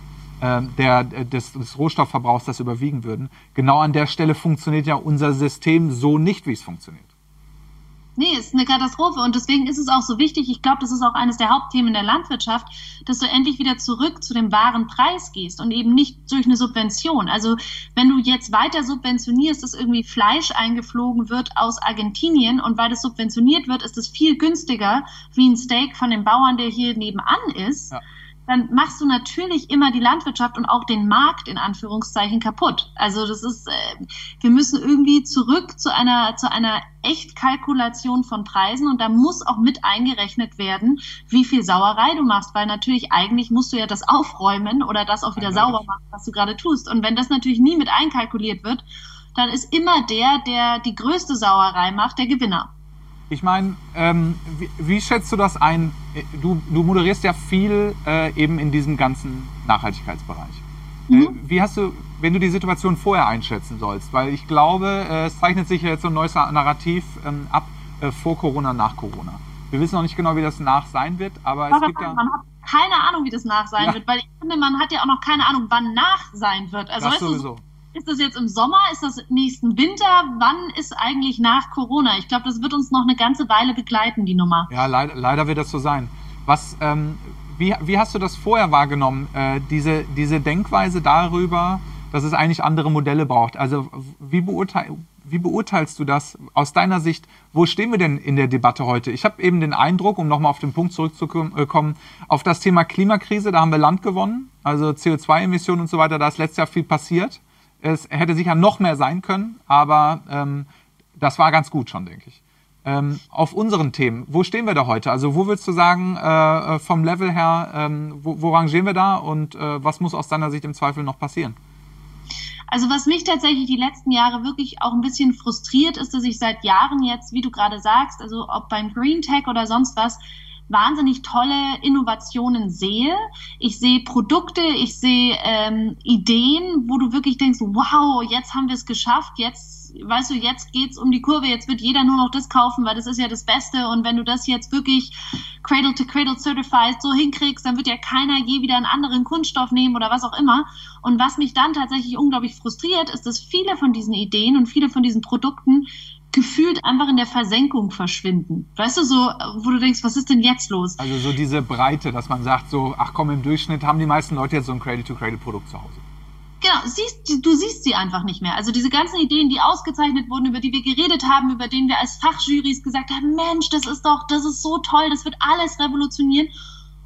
des Rohstoffverbrauchs das überwiegen würden, genau an der Stelle funktioniert ja unser System so nicht, wie es funktioniert. Nee, ist eine Katastrophe und deswegen ist es auch so wichtig, ich glaube, das ist auch eines der Hauptthemen in der Landwirtschaft, dass du endlich wieder zurück zu dem wahren Preis gehst und eben nicht durch eine Subvention. Also wenn du jetzt weiter subventionierst, dass irgendwie Fleisch eingeflogen wird aus Argentinien und weil das subventioniert wird, ist es viel günstiger wie ein Steak von dem Bauern, der hier nebenan ist. Ja. Dann machst du natürlich immer die Landwirtschaft und auch den Markt in Anführungszeichen kaputt. Also das ist, wir müssen irgendwie zurück zu einer Echtkalkulation von Preisen und da muss auch mit eingerechnet werden, wie viel Sauerei du machst, weil natürlich eigentlich musst du ja das aufräumen oder das auch wieder sauber machen, was du gerade tust. Und wenn das natürlich nie mit einkalkuliert wird, dann ist immer der die größte Sauerei macht, der Gewinner. Ich meine, wie schätzt du das ein? Du moderierst ja viel eben in diesem ganzen Nachhaltigkeitsbereich. Wie hast du, wenn du die Situation vorher einschätzen sollst? Weil ich glaube, es zeichnet sich ja jetzt so ein neues Narrativ ab vor Corona, nach Corona. Wir wissen noch nicht genau, wie das nach sein wird, aber es gibt ja... Man hat keine Ahnung, wie das nach sein wird, weil ich finde, man hat ja auch noch keine Ahnung, wann nach sein wird. Also das sowieso. Ist das jetzt im Sommer? Ist das nächsten Winter? Wann ist eigentlich nach Corona? Ich glaube, das wird uns noch eine ganze Weile begleiten, die Nummer. Ja, leider wird das so sein. Wie hast du das vorher wahrgenommen, diese Denkweise darüber, dass es eigentlich andere Modelle braucht? Also wie beurteilst du das aus deiner Sicht? Wo stehen wir denn in der Debatte heute? Ich habe eben den Eindruck, um nochmal auf den Punkt zurückzukommen, auf das Thema Klimakrise, da haben wir Land gewonnen, also CO2-Emissionen und so weiter, da ist letztes Jahr viel passiert. Es hätte sicher noch mehr sein können, aber das war ganz gut schon, denke ich. Auf unseren Themen, wo stehen wir da heute? Also wo würdest du sagen, vom Level her, wo rangieren wir da und was muss aus deiner Sicht im Zweifel noch passieren? Also was mich tatsächlich die letzten Jahre wirklich auch ein bisschen frustriert, ist, dass ich seit Jahren jetzt, wie du gerade sagst, also ob beim Green Tech oder sonst was, wahnsinnig tolle Innovationen sehe. Ich sehe Produkte, ich sehe Ideen, wo du wirklich denkst, wow, jetzt haben wir es geschafft, jetzt, weißt du, jetzt geht's um die Kurve, jetzt wird jeder nur noch das kaufen, weil das ist ja das Beste und wenn du das jetzt wirklich Cradle to Cradle Certified so hinkriegst, dann wird ja keiner je wieder einen anderen Kunststoff nehmen oder was auch immer. Und was mich dann tatsächlich unglaublich frustriert, ist, dass viele von diesen Ideen und viele von diesen Produkten gefühlt einfach in der Versenkung verschwinden. Weißt du, so, wo du denkst, was ist denn jetzt los? Also so diese Breite, dass man sagt so, ach komm, im Durchschnitt haben die meisten Leute jetzt so ein Cradle-to-Cradle-Produkt zu Hause. Genau, du siehst sie einfach nicht mehr. Also diese ganzen Ideen, die ausgezeichnet wurden, über die wir geredet haben, über denen wir als Fachjurys gesagt haben, Mensch, das ist so toll, das wird alles revolutionieren.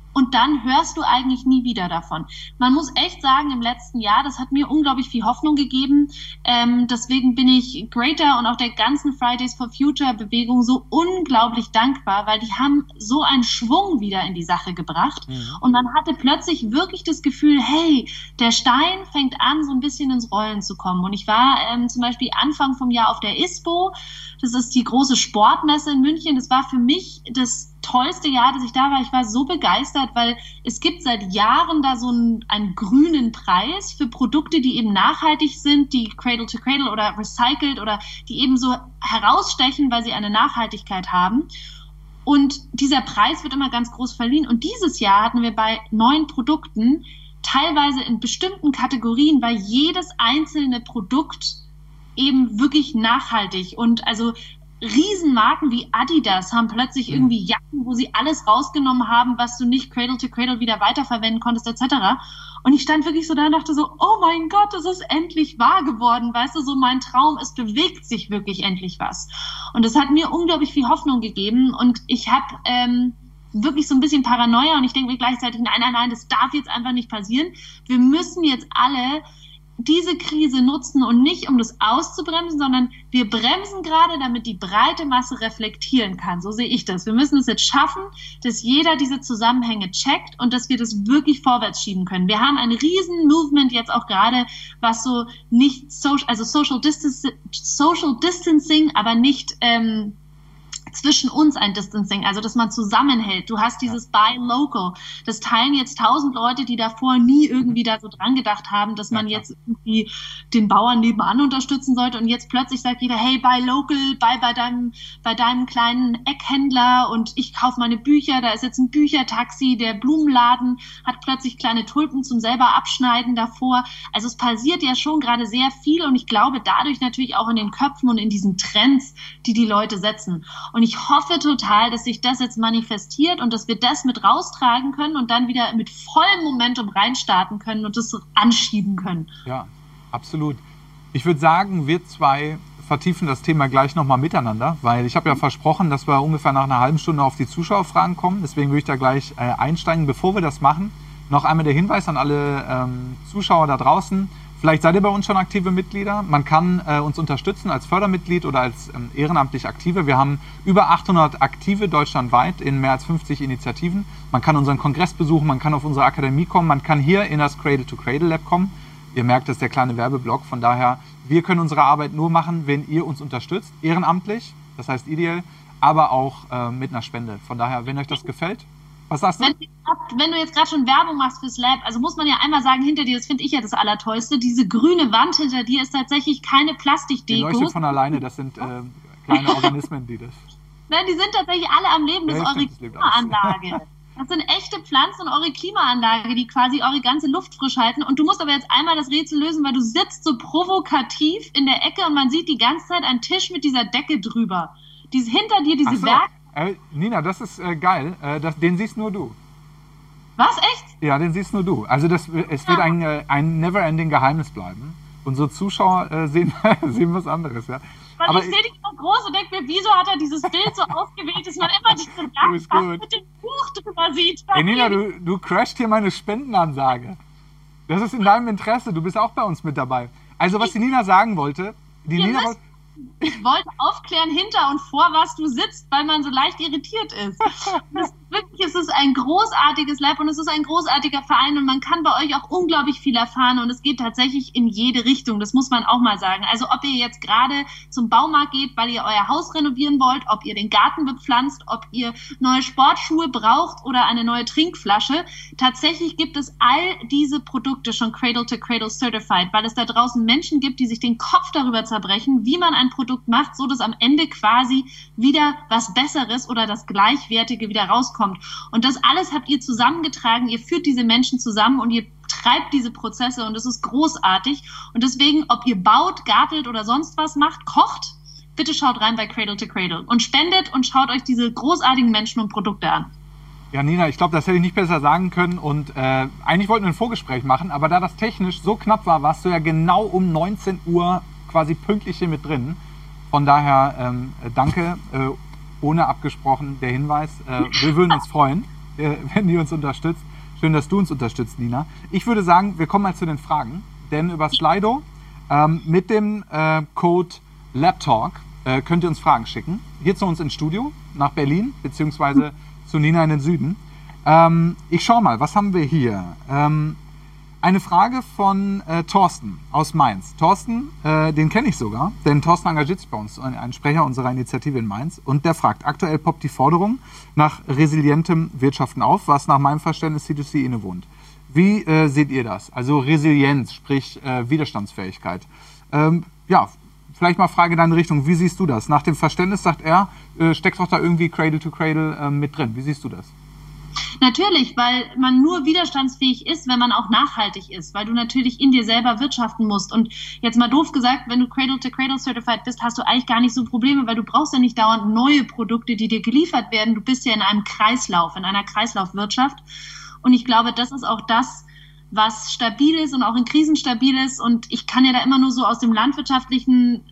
und dann hörst du eigentlich nie wieder davon. Man muss echt sagen, im letzten Jahr, das hat mir unglaublich viel Hoffnung gegeben. Deswegen bin ich Greater und auch der ganzen Fridays for Future Bewegung so unglaublich dankbar, weil die haben so einen Schwung wieder in die Sache gebracht. Und man hatte plötzlich wirklich das Gefühl, hey, der Stein fängt an, so ein bisschen ins Rollen zu kommen. Und ich war zum Beispiel Anfang vom Jahr auf der ISPO. Das ist die große Sportmesse in München. Das war für mich das tollste Jahr, dass ich da war. Ich war so begeistert, weil es gibt seit Jahren da so einen grünen Preis für Produkte, die eben nachhaltig sind, die Cradle to Cradle oder recycelt oder die eben so herausstechen, weil sie eine Nachhaltigkeit haben. Und dieser Preis wird immer ganz groß verliehen. Und dieses Jahr hatten wir bei neuen Produkten, teilweise in bestimmten Kategorien, war jedes einzelne Produkt eben wirklich nachhaltig. Und also Riesenmarken wie Adidas haben plötzlich irgendwie Jacken, wo sie alles rausgenommen haben, was du nicht Cradle to Cradle wieder weiterverwenden konntest, etc. Und ich stand wirklich so da und dachte so, oh mein Gott, es ist endlich wahr geworden, weißt du, so mein Traum, es bewegt sich wirklich endlich was. Und das hat mir unglaublich viel Hoffnung gegeben und ich habe wirklich so ein bisschen Paranoia und ich denke mir gleichzeitig, nein, das darf jetzt einfach nicht passieren. Wir müssen jetzt alle diese Krise nutzen und nicht, um das auszubremsen, sondern wir bremsen gerade, damit die breite Masse reflektieren kann. So sehe ich das. Wir müssen es jetzt schaffen, dass jeder diese Zusammenhänge checkt und dass wir das wirklich vorwärts schieben können. Wir haben ein riesen Movement jetzt auch gerade, was so nicht Social Distancing, aber nicht zwischen uns ein Distancing, also dass man zusammenhält. Du hast dieses Buy Local. Das teilen jetzt 1000 Leute, die davor nie irgendwie da so dran gedacht haben, dass man jetzt irgendwie den Bauern nebenan unterstützen sollte und jetzt plötzlich sagt jeder, hey, Buy Local, bei deinem kleinen Eckhändler und ich kaufe meine Bücher, da ist jetzt ein Büchertaxi, der Blumenladen hat plötzlich kleine Tulpen zum selber abschneiden davor. Also es passiert ja schon gerade sehr viel und ich glaube dadurch natürlich auch in den Köpfen und in diesen Trends, die Leute setzen. Und ich hoffe total, dass sich das jetzt manifestiert und dass wir das mit raustragen können und dann wieder mit vollem Momentum reinstarten können und das anschieben können. Ja, absolut. Ich würde sagen, wir zwei vertiefen das Thema gleich nochmal miteinander, weil ich habe ja versprochen, dass wir ungefähr nach einer halben Stunde auf die Zuschauerfragen kommen. Deswegen würde ich da gleich einsteigen. Bevor wir das machen, noch einmal der Hinweis an alle Zuschauer da draußen. Vielleicht seid ihr bei uns schon aktive Mitglieder. Man kann uns unterstützen als Fördermitglied oder als ehrenamtlich Aktive. Wir haben über 800 Aktive deutschlandweit in mehr als 50 Initiativen. Man kann unseren Kongress besuchen, man kann auf unsere Akademie kommen, man kann hier in das Cradle to Cradle Lab kommen. Ihr merkt, das ist der kleine Werbeblock. Von daher, wir können unsere Arbeit nur machen, wenn ihr uns unterstützt. Ehrenamtlich, das heißt ideell, aber auch mit einer Spende. Von daher, wenn euch das gefällt, was sagst du? Wenn du jetzt gerade schon Werbung machst fürs Lab, also muss man ja einmal sagen, hinter dir, das finde ich ja das Allertollste, diese grüne Wand hinter dir ist tatsächlich keine Plastikdeko. Die leuchtet von alleine, das sind kleine Organismen, die das... Nein, die sind tatsächlich alle am Leben, das ist eure Klimaanlage. Das sind echte Pflanzen und eure Klimaanlage, die quasi eure ganze Luft frisch halten. Und du musst aber jetzt einmal das Rätsel lösen, weil du sitzt so provokativ in der Ecke und man sieht die ganze Zeit einen Tisch mit dieser Decke drüber. Hinter dir diese Werke. Nina, das ist geil. Den siehst nur du. Was, echt? Ja, den siehst nur du. Also es wird ein never-ending Geheimnis bleiben. Unsere Zuschauer sehen was anderes. Ja. Aber ich sehe dich immer groß und denke mir, wieso hat er dieses Bild so ausgewählt, dass man immer diese Lackpass mit dem Buch drüber sieht. Ey, Nina, du crasht hier meine Spendenansage. Das ist in deinem Interesse. Du bist auch bei uns mit dabei. Also was die Nina sagen wollte, ich wollte aufklären hinter und vor, was du sitzt, weil man so leicht irritiert ist. Es ist ein großartiges Lab und es ist ein großartiger Verein und man kann bei euch auch unglaublich viel erfahren und es geht tatsächlich in jede Richtung, das muss man auch mal sagen. Also ob ihr jetzt gerade zum Baumarkt geht, weil ihr euer Haus renovieren wollt, ob ihr den Garten bepflanzt, ob ihr neue Sportschuhe braucht oder eine neue Trinkflasche, tatsächlich gibt es all diese Produkte schon Cradle to Cradle Certified, weil es da draußen Menschen gibt, die sich den Kopf darüber zerbrechen, wie man ein Produkt macht, so dass am Ende quasi wieder was Besseres oder das Gleichwertige wieder rauskommt. Und das alles habt ihr zusammengetragen, ihr führt diese Menschen zusammen und ihr treibt diese Prozesse und das ist großartig. Und deswegen, ob ihr baut, gartelt oder sonst was macht, kocht, bitte schaut rein bei Cradle to Cradle und spendet und schaut euch diese großartigen Menschen und Produkte an. Ja, Nina, ich glaube, das hätte ich nicht besser sagen können und eigentlich wollten wir ein Vorgespräch machen, aber da das technisch so knapp war, warst du ja genau um 19 Uhr quasi pünktlich hier mit drin. Von daher danke, ohne abgesprochen der Hinweis. Wir würden uns freuen. wenn die uns unterstützt. Schön, dass du uns unterstützt, Nina. Ich würde sagen, wir kommen mal zu den Fragen, denn über Slido mit dem Code LabTalk könnt ihr uns Fragen schicken. Hier zu uns ins Studio, nach Berlin, beziehungsweise zu Nina in den Süden. Ich schaue mal, was haben wir hier? Eine Frage von Thorsten aus Mainz. Thorsten, den kenne ich sogar, denn Thorsten engagiert sich bei uns, ein Sprecher unserer Initiative in Mainz. Und der fragt, aktuell poppt die Forderung nach resilientem Wirtschaften auf, was nach meinem Verständnis C2C innewohnt. Wie seht ihr das? Also Resilienz, sprich Widerstandsfähigkeit. Ja, vielleicht mal Frage in deine Richtung. Wie siehst du das? Nach dem Verständnis, sagt er, steckt doch da irgendwie Cradle to Cradle mit drin. Wie siehst du das? Natürlich, weil man nur widerstandsfähig ist, wenn man auch nachhaltig ist, weil du natürlich in dir selber wirtschaften musst. Und jetzt mal doof gesagt, wenn du Cradle-to-Cradle certified bist, hast du eigentlich gar nicht so Probleme, weil du brauchst ja nicht dauernd neue Produkte, die dir geliefert werden. Du bist ja in einem Kreislauf, in einer Kreislaufwirtschaft. Und ich glaube, das ist auch das, was stabil ist und auch in Krisen stabil ist. Und ich kann ja da immer nur so aus der landwirtschaftlichen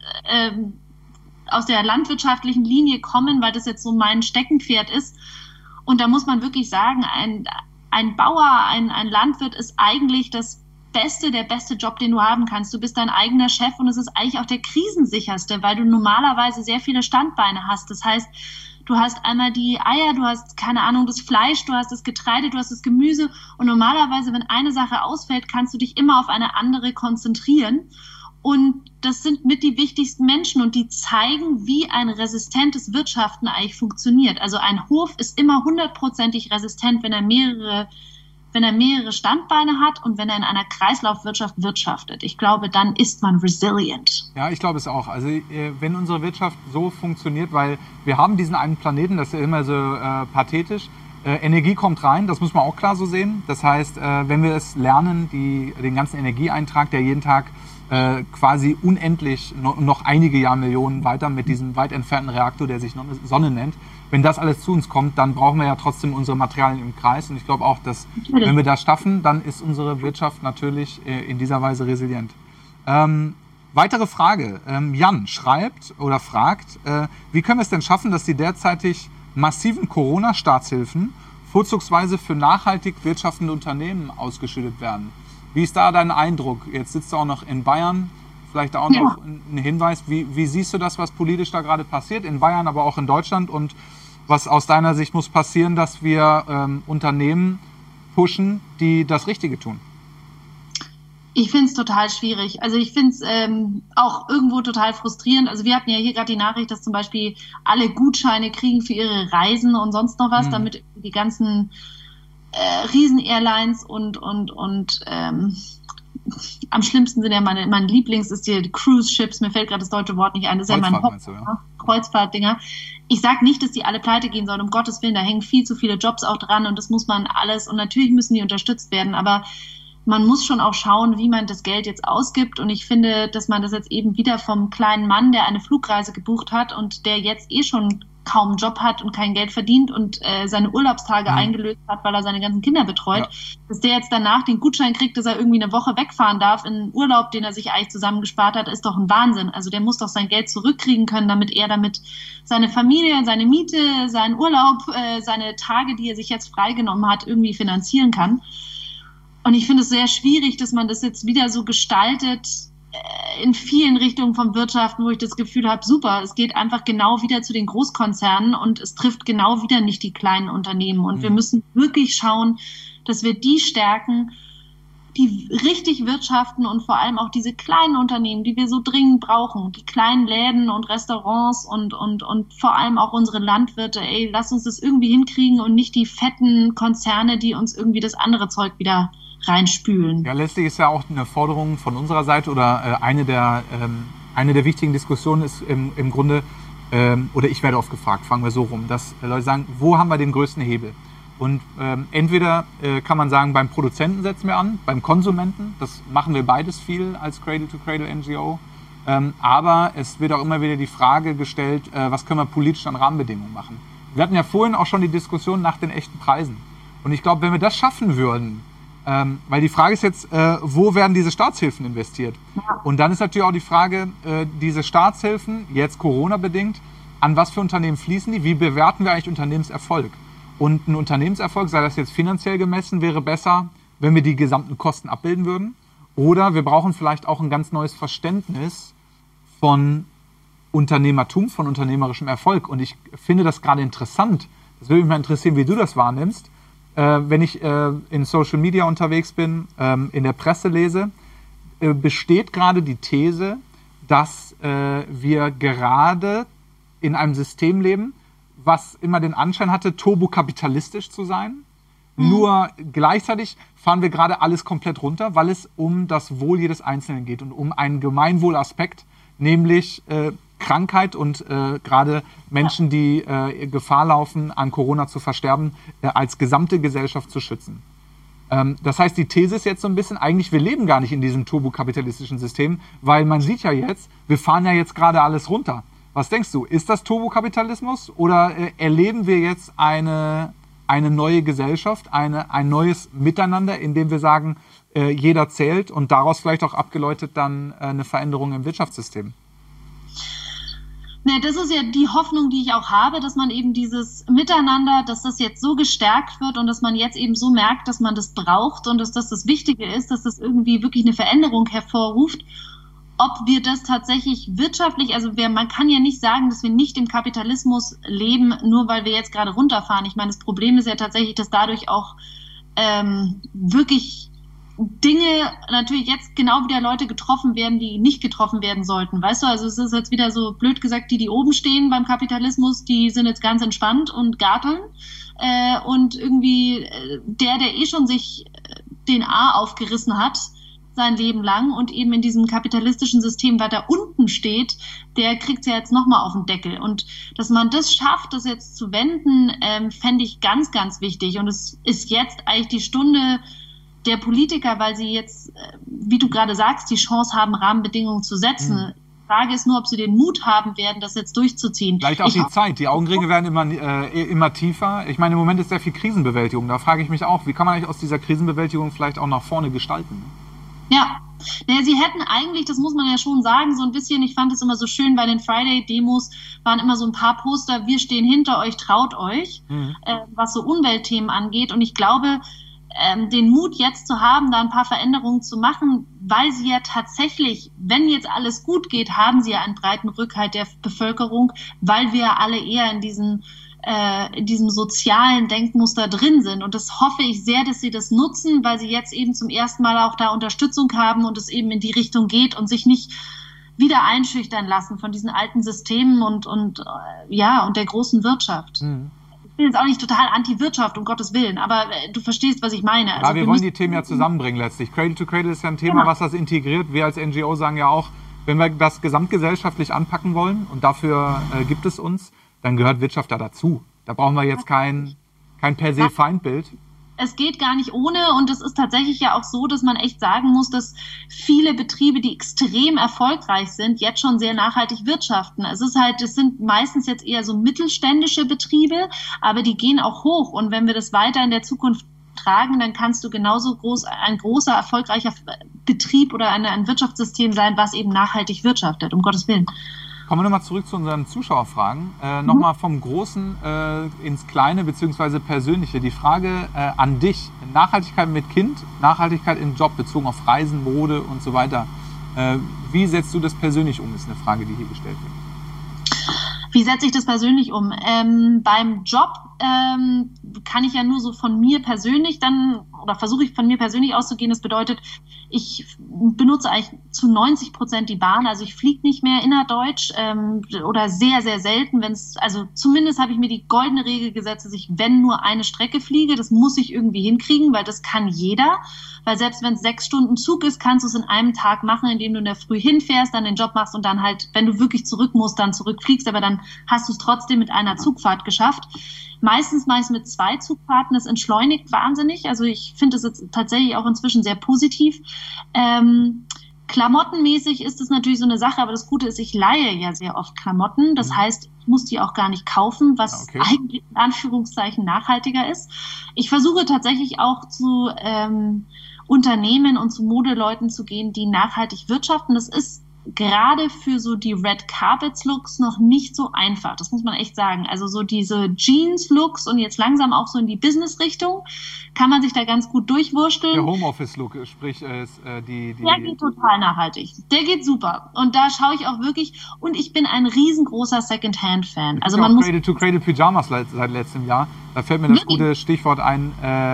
Linie kommen, weil das jetzt so mein Steckenpferd ist. Und da muss man wirklich sagen, ein Bauer, ein Landwirt ist eigentlich der beste Job, den du haben kannst. Du bist dein eigener Chef und es ist eigentlich auch der krisensicherste, weil du normalerweise sehr viele Standbeine hast. Das heißt, du hast einmal die Eier, du hast, keine Ahnung, das Fleisch, du hast das Getreide, du hast das Gemüse. Und normalerweise, wenn eine Sache ausfällt, kannst du dich immer auf eine andere konzentrieren. Und das sind mit die wichtigsten Menschen und die zeigen, wie ein resistentes Wirtschaften eigentlich funktioniert. Also ein Hof ist immer 100%ig resistent, wenn er mehrere Standbeine hat und wenn er in einer Kreislaufwirtschaft wirtschaftet. Ich glaube, dann ist man resilient. Ja, ich glaube es auch. Also wenn unsere Wirtschaft so funktioniert, weil wir haben diesen einen Planeten, das ist ja immer so pathetisch, Energie kommt rein, das muss man auch klar so sehen. Das heißt, wenn wir es lernen, den ganzen Energieeintrag, der jeden Tag quasi unendlich noch einige Jahrmillionen weiter mit diesem weit entfernten Reaktor, der sich Sonne nennt. Wenn das alles zu uns kommt, dann brauchen wir ja trotzdem unsere Materialien im Kreis. Und ich glaube auch, dass wenn wir das schaffen, dann ist unsere Wirtschaft natürlich in dieser Weise resilient. Weitere Frage. Jan schreibt oder fragt, wie können wir es denn schaffen, dass die derzeitig massiven Corona-Staatshilfen vorzugsweise für nachhaltig wirtschaftende Unternehmen ausgeschüttet werden? Wie ist da dein Eindruck? Jetzt sitzt du auch noch in Bayern. Vielleicht auch noch ein Hinweis. Wie siehst du das, was politisch da gerade passiert? In Bayern, aber auch in Deutschland. Und was aus deiner Sicht muss passieren, dass wir Unternehmen pushen, die das Richtige tun? Ich finde es total schwierig. Also ich finde es auch irgendwo total frustrierend. Also wir hatten ja hier gerade die Nachricht, dass zum Beispiel alle Gutscheine kriegen für ihre Reisen und sonst noch was, damit die ganzen Riesen-Airlines und am schlimmsten sind ja mein Lieblings ist die Cruise Ships, mir fällt gerade das deutsche Wort nicht ein, das ist ja mein Kreuzfahrtdinger. Ich sage nicht, dass die alle pleite gehen sollen, um Gottes Willen, da hängen viel zu viele Jobs auch dran und das muss man alles und natürlich müssen die unterstützt werden, aber man muss schon auch schauen, wie man das Geld jetzt ausgibt und ich finde, dass man das jetzt eben wieder vom kleinen Mann, der eine Flugreise gebucht hat und der jetzt schon kaum einen Job hat und kein Geld verdient und seine Urlaubstage eingelöst hat, weil er seine ganzen Kinder betreut, dass der jetzt danach den Gutschein kriegt, dass er irgendwie eine Woche wegfahren darf in einen Urlaub, den er sich eigentlich zusammengespart hat, ist doch ein Wahnsinn. Also der muss doch sein Geld zurückkriegen können, damit er damit seine Familie, seine Miete, seinen Urlaub, seine Tage, die er sich jetzt freigenommen hat, irgendwie finanzieren kann. Und ich finde es sehr schwierig, dass man das jetzt wieder so gestaltet, in vielen Richtungen von Wirtschaften, wo ich das Gefühl habe, super, es geht einfach genau wieder zu den Großkonzernen und es trifft genau wieder nicht die kleinen Unternehmen. Und wir müssen wirklich schauen, dass wir die stärken, die richtig wirtschaften und vor allem auch diese kleinen Unternehmen, die wir so dringend brauchen, die kleinen Läden und Restaurants und vor allem auch unsere Landwirte. Ey, lass uns das irgendwie hinkriegen und nicht die fetten Konzerne, die uns irgendwie das andere Zeug wieder reinspülen. Ja, letztlich ist ja auch eine Forderung von unserer Seite oder eine der wichtigen Diskussionen ist im Grunde, oder ich werde oft gefragt, fangen wir so rum, dass Leute sagen, wo haben wir den größten Hebel? Und entweder kann man sagen, beim Produzenten setzen wir an, beim Konsumenten, das machen wir beides viel als Cradle-to-Cradle NGO, aber es wird auch immer wieder die Frage gestellt, was können wir politisch an Rahmenbedingungen machen? Wir hatten ja vorhin auch schon die Diskussion nach den echten Preisen. Und ich glaube, wenn wir das schaffen würden, weil die Frage ist jetzt, wo werden diese Staatshilfen investiert? Ja. Und dann ist natürlich auch die Frage, diese Staatshilfen, jetzt Corona-bedingt, an was für Unternehmen fließen die? Wie bewerten wir eigentlich Unternehmenserfolg? Und ein Unternehmenserfolg, sei das jetzt finanziell gemessen, wäre besser, wenn wir die gesamten Kosten abbilden würden. Oder wir brauchen vielleicht auch ein ganz neues Verständnis von Unternehmertum, von unternehmerischem Erfolg. Und ich finde das gerade interessant. Das würde mich mal interessieren, wie du das wahrnimmst. Wenn ich in Social Media unterwegs bin, in der Presse lese, besteht gerade die These, dass wir gerade in einem System leben, was immer den Anschein hatte, turbokapitalistisch zu sein. Nur gleichzeitig fahren wir gerade alles komplett runter, weil es um das Wohl jedes Einzelnen geht und um einen Gemeinwohlaspekt, nämlich Krankheit und gerade Menschen, die Gefahr laufen, an Corona zu versterben, als gesamte Gesellschaft zu schützen. Das heißt, die These ist jetzt so ein bisschen, eigentlich wir leben gar nicht in diesem turbokapitalistischen System, weil man sieht ja jetzt, wir fahren ja jetzt gerade alles runter. Was denkst du, ist das Turbokapitalismus oder erleben wir jetzt eine neue Gesellschaft, ein neues Miteinander, in dem wir sagen, jeder zählt und daraus vielleicht auch abgeleitet dann eine Veränderung im Wirtschaftssystem? Ne, das ist ja die Hoffnung, die ich auch habe, dass man eben dieses Miteinander, dass das jetzt so gestärkt wird und dass man jetzt eben so merkt, dass man das braucht und dass das Wichtige ist, dass das irgendwie wirklich eine Veränderung hervorruft. Ob wir das tatsächlich wirtschaftlich, also man kann ja nicht sagen, dass wir nicht im Kapitalismus leben, nur weil wir jetzt gerade runterfahren. Ich meine, das Problem ist ja tatsächlich, dass dadurch auch wirklich Dinge natürlich jetzt genau wieder Leute getroffen werden, die nicht getroffen werden sollten. Weißt du, also es ist jetzt wieder so blöd gesagt, die oben stehen beim Kapitalismus, die sind jetzt ganz entspannt und garteln. Und irgendwie der schon sich den A aufgerissen hat, sein Leben lang und eben in diesem kapitalistischen System weiter unten steht, der kriegt es ja jetzt nochmal auf den Deckel. Und dass man das schafft, das jetzt zu wenden, fände ich ganz, ganz wichtig. Und es ist jetzt eigentlich die Stunde der Politiker, weil sie jetzt, wie du gerade sagst, die Chance haben, Rahmenbedingungen zu setzen. Die Frage ist nur, ob sie den Mut haben werden, das jetzt durchzuziehen. Vielleicht auch die Zeit. Die Augenringe werden immer tiefer. Ich meine, im Moment ist sehr viel Krisenbewältigung. Da frage ich mich auch, wie kann man eigentlich aus dieser Krisenbewältigung vielleicht auch nach vorne gestalten? Ja, sie hätten eigentlich, das muss man ja schon sagen, so ein bisschen, ich fand es immer so schön, bei den Friday-Demos waren immer so ein paar Poster, wir stehen hinter euch, traut euch, was so Umweltthemen angeht. Und ich glaube, den Mut jetzt zu haben, da ein paar Veränderungen zu machen, weil sie ja tatsächlich, wenn jetzt alles gut geht, haben sie ja einen breiten Rückhalt der Bevölkerung, weil wir ja alle eher in diesem sozialen Denkmuster drin sind. Und das hoffe ich sehr, dass sie das nutzen, weil sie jetzt eben zum ersten Mal auch da Unterstützung haben und es eben in die Richtung geht und sich nicht wieder einschüchtern lassen von diesen alten Systemen und der großen Wirtschaft. Ich bin jetzt auch nicht total anti-Wirtschaft, um Gottes Willen, aber du verstehst, was ich meine. Also wir wollen die Themen ja zusammenbringen letztlich. Cradle to Cradle ist ja ein Thema, was das integriert. Wir als NGO sagen ja auch, wenn wir das gesamtgesellschaftlich anpacken wollen und dafür gibt es uns, dann gehört Wirtschaft da dazu. Da brauchen wir jetzt kein per se Feindbild. Es geht gar nicht ohne und es ist tatsächlich ja auch so, dass man echt sagen muss, dass viele Betriebe, die extrem erfolgreich sind, jetzt schon sehr nachhaltig wirtschaften. Es sind meistens jetzt eher so mittelständische Betriebe, aber die gehen auch hoch und wenn wir das weiter in der Zukunft tragen, dann kannst du genauso ein großer, erfolgreicher Betrieb oder ein Wirtschaftssystem sein, was eben nachhaltig wirtschaftet, um Gottes Willen. Kommen wir nochmal zurück zu unseren Zuschauerfragen. Nochmal vom Großen ins Kleine bzw. Persönliche. Die Frage an dich. Nachhaltigkeit mit Kind, Nachhaltigkeit im Job bezogen auf Reisen, Mode und so weiter. Wie setzt du das persönlich um, ist eine Frage, die hier gestellt wird. Wie setze ich das persönlich um? Beim Job kann ich ja nur so von mir persönlich versuche ich von mir persönlich auszugehen. Das bedeutet, ich benutze eigentlich zu 90% die Bahn. Also ich fliege nicht mehr innerdeutsch oder sehr, sehr selten. Zumindest habe ich mir die goldene Regel gesetzt, dass ich, wenn nur eine Strecke fliege, das muss ich irgendwie hinkriegen, weil das kann jeder. Weil selbst wenn es 6 Stunden Zug ist, kannst du es in einem Tag machen, indem du in der Früh hinfährst, dann den Job machst und dann halt, wenn du wirklich zurück musst, dann zurückfliegst. Aber dann hast du es trotzdem mit einer Zugfahrt geschafft. Meistens mit 2 Zugfahrten. Das entschleunigt wahnsinnig. Also ich finde es jetzt tatsächlich auch inzwischen sehr positiv. Klamottenmäßig ist es natürlich so eine Sache, aber das Gute ist, ich leihe ja sehr oft Klamotten. Das heißt, ich muss die auch gar nicht kaufen, was eigentlich in Anführungszeichen nachhaltiger ist. Ich versuche tatsächlich auch zu Unternehmen und zu Modeleuten zu gehen, die nachhaltig wirtschaften. Das ist gerade für so die Red Carpets Looks noch nicht so einfach. Das muss man echt sagen. Also so diese Jeans Looks und jetzt langsam auch so in die Business Richtung kann man sich da ganz gut durchwursteln. Der Homeoffice Look, sprich Der geht total nachhaltig. Der geht super. Und da schaue ich auch wirklich, und ich bin ein riesengroßer Secondhand-Fan. Also man muss Cradle-to-Cradle Pyjamas seit letztem Jahr. Da fällt mir das gute Stichwort ein,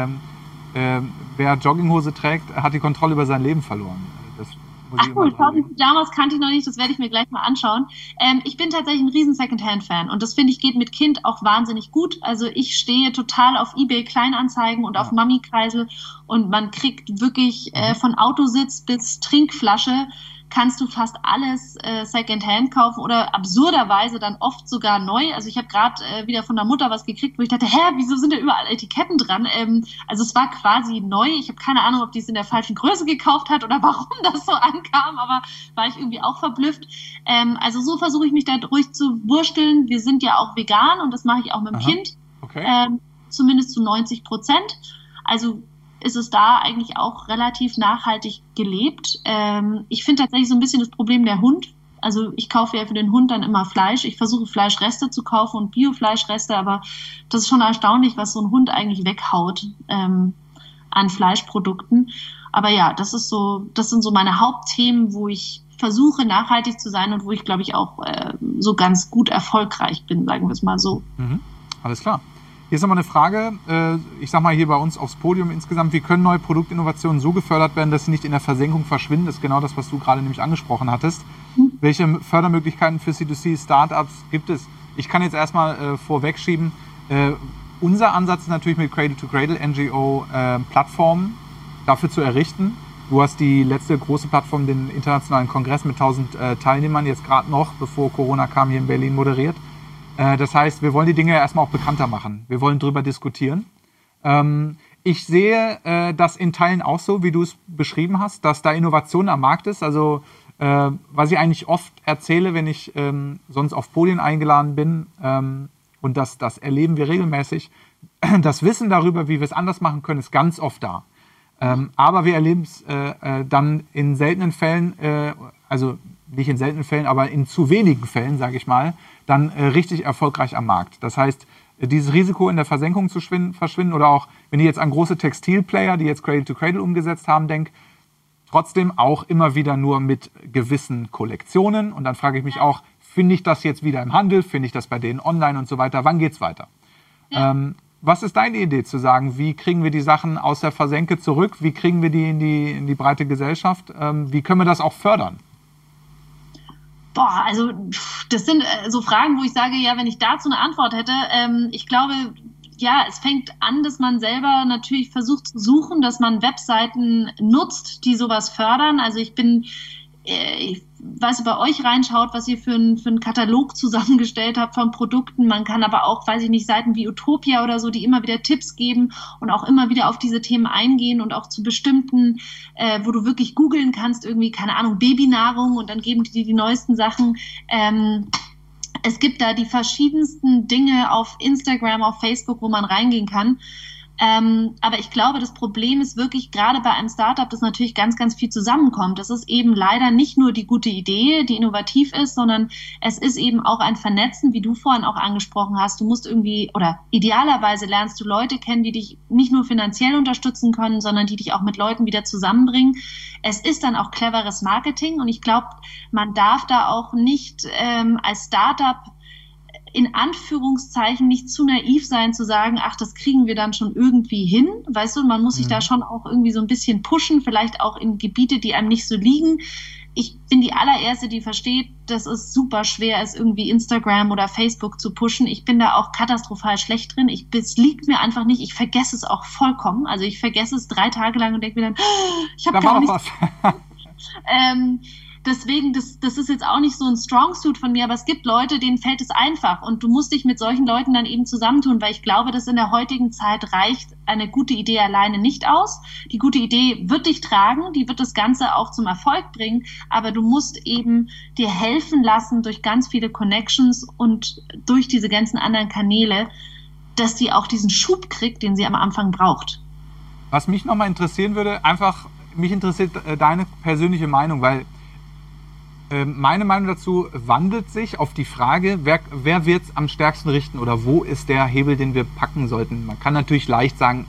wer Jogginghose trägt, hat die Kontrolle über sein Leben verloren. Das Ach cool, Pyjamas kannte ich noch nicht, das werde ich mir gleich mal anschauen. Ich bin tatsächlich ein riesen Secondhand-Fan und das finde ich geht mit Kind auch wahnsinnig gut. Also ich stehe total auf eBay Kleinanzeigen und auf Mami-Kreisel und man kriegt wirklich von Autositz bis Trinkflasche kannst du fast alles Secondhand kaufen oder absurderweise dann oft sogar neu. Also ich habe gerade wieder von der Mutter was gekriegt, wo ich dachte, wieso sind da überall Etiketten dran? Also es war quasi neu. Ich habe keine Ahnung, ob die es in der falschen Größe gekauft hat oder warum das so ankam, aber war ich irgendwie auch verblüfft. Also so versuche ich mich da ruhig zu wursteln. Wir sind ja auch vegan und das mache ich auch mit dem Kind. Okay. Zumindest zu 90%. Also ist es da eigentlich auch relativ nachhaltig gelebt. Ich finde tatsächlich so ein bisschen das Problem der Hund. Also ich kaufe ja für den Hund dann immer Fleisch. Ich versuche Fleischreste zu kaufen und Biofleischreste, aber das ist schon erstaunlich, was so ein Hund eigentlich weghaut an Fleischprodukten. Aber ja, das sind so meine Hauptthemen, wo ich versuche nachhaltig zu sein und wo ich, glaube ich, auch so ganz gut erfolgreich bin, sagen wir es mal so. Alles klar. Hier ist nochmal eine Frage, ich sag mal hier bei uns aufs Podium insgesamt, wie können neue Produktinnovationen so gefördert werden, dass sie nicht in der Versenkung verschwinden? Das ist genau das, was du gerade nämlich angesprochen hattest. Welche Fördermöglichkeiten für C2C-Startups gibt es? Ich kann jetzt erstmal vorwegschieben, unser Ansatz ist natürlich mit Cradle-to-Cradle NGO Plattformen dafür zu errichten. Du hast die letzte große Plattform, den internationalen Kongress mit 1000 Teilnehmern, jetzt gerade noch, bevor Corona kam, hier in Berlin moderiert. Das heißt, wir wollen die Dinge erstmal auch bekannter machen. Wir wollen drüber diskutieren. Ich sehe das in Teilen auch so, wie du es beschrieben hast, dass da Innovation am Markt ist. Also was ich eigentlich oft erzähle, wenn ich sonst auf Podien eingeladen bin, und das erleben wir regelmäßig, das Wissen darüber, wie wir es anders machen können, ist ganz oft da. Aber wir erleben es dann in seltenen Fällen, also nicht in seltenen Fällen, aber in zu wenigen Fällen, sage ich mal, dann richtig erfolgreich am Markt. Das heißt, dieses Risiko in der Versenkung zu verschwinden oder auch, wenn ich jetzt an große Textilplayer, die jetzt Cradle-to-Cradle umgesetzt haben, denke, trotzdem auch immer wieder nur mit gewissen Kollektionen. Und dann frage ich mich auch, finde ich das jetzt wieder im Handel, finde ich das bei denen online und so weiter, wann geht's weiter? Ja. Was ist deine Idee zu sagen, wie kriegen wir die Sachen aus der Versenke zurück, wie kriegen wir die in die breite Gesellschaft, wie können wir das auch fördern? Boah, also das sind so Fragen, wo ich sage, ja, wenn ich dazu eine Antwort hätte, ich glaube, ja, es fängt an, dass man selber natürlich versucht zu suchen, dass man Webseiten nutzt, die sowas fördern. Also ich weiß, bei euch reinschaut, was ihr für einen Katalog zusammengestellt habt von Produkten. Man kann aber auch, weiß ich nicht, Seiten wie Utopia oder so, die immer wieder Tipps geben und auch immer wieder auf diese Themen eingehen und auch zu bestimmten, wo du wirklich googeln kannst, irgendwie, keine Ahnung, Babynahrung und dann geben die dir die neuesten Sachen. Es gibt da die verschiedensten Dinge auf Instagram, auf Facebook, wo man reingehen kann. Aber ich glaube, das Problem ist wirklich gerade bei einem Startup, das natürlich ganz, ganz viel zusammenkommt. Das ist eben leider nicht nur die gute Idee, die innovativ ist, sondern es ist eben auch ein Vernetzen, wie du vorhin auch angesprochen hast. Du musst irgendwie, oder idealerweise lernst du Leute kennen, die dich nicht nur finanziell unterstützen können, sondern die dich auch mit Leuten wieder zusammenbringen. Es ist dann auch cleveres Marketing und ich glaube, man darf da auch nicht als Startup in Anführungszeichen nicht zu naiv sein, zu sagen, ach, das kriegen wir dann schon irgendwie hin. Weißt du, man muss sich da schon auch irgendwie so ein bisschen pushen, vielleicht auch in Gebiete, die einem nicht so liegen. Ich bin die allererste, die versteht, dass es super schwer ist, irgendwie Instagram oder Facebook zu pushen. Ich bin da auch katastrophal schlecht drin. Es liegt mir einfach nicht. Ich vergesse es auch vollkommen. Also ich vergesse es 3 Tage lang und denke mir dann, ich habe gar nichts. Deswegen, das ist jetzt auch nicht so ein Strong-Suit von mir, aber es gibt Leute, denen fällt es einfach und du musst dich mit solchen Leuten dann eben zusammentun, weil ich glaube, dass in der heutigen Zeit reicht eine gute Idee alleine nicht aus. Die gute Idee wird dich tragen, die wird das Ganze auch zum Erfolg bringen, aber du musst eben dir helfen lassen durch ganz viele Connections und durch diese ganzen anderen Kanäle, dass die auch diesen Schub kriegt, den sie am Anfang braucht. Was mich nochmal interessieren würde, mich interessiert deine persönliche Meinung, weil Meine Meinung dazu wandelt sich auf die Frage, wer wird es am stärksten richten oder wo ist der Hebel, den wir packen sollten. Man kann natürlich leicht sagen,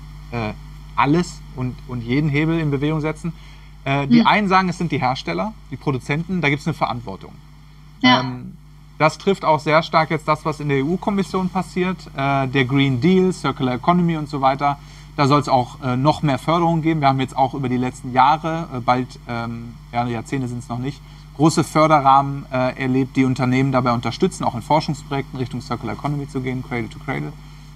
alles und jeden Hebel in Bewegung setzen. Die einen sagen, es sind die Hersteller, die Produzenten, da gibt es eine Verantwortung. Ja. Das trifft auch sehr stark jetzt das, was in der EU-Kommission passiert, der Green Deal, Circular Economy und so weiter. Da soll es auch noch mehr Förderung geben. Wir haben jetzt auch über die letzten Jahre, bald Jahrzehnte sind es noch nicht, große Förderrahmen erlebt, die Unternehmen dabei unterstützen, auch in Forschungsprojekten Richtung Circular Economy zu gehen, Cradle to Cradle.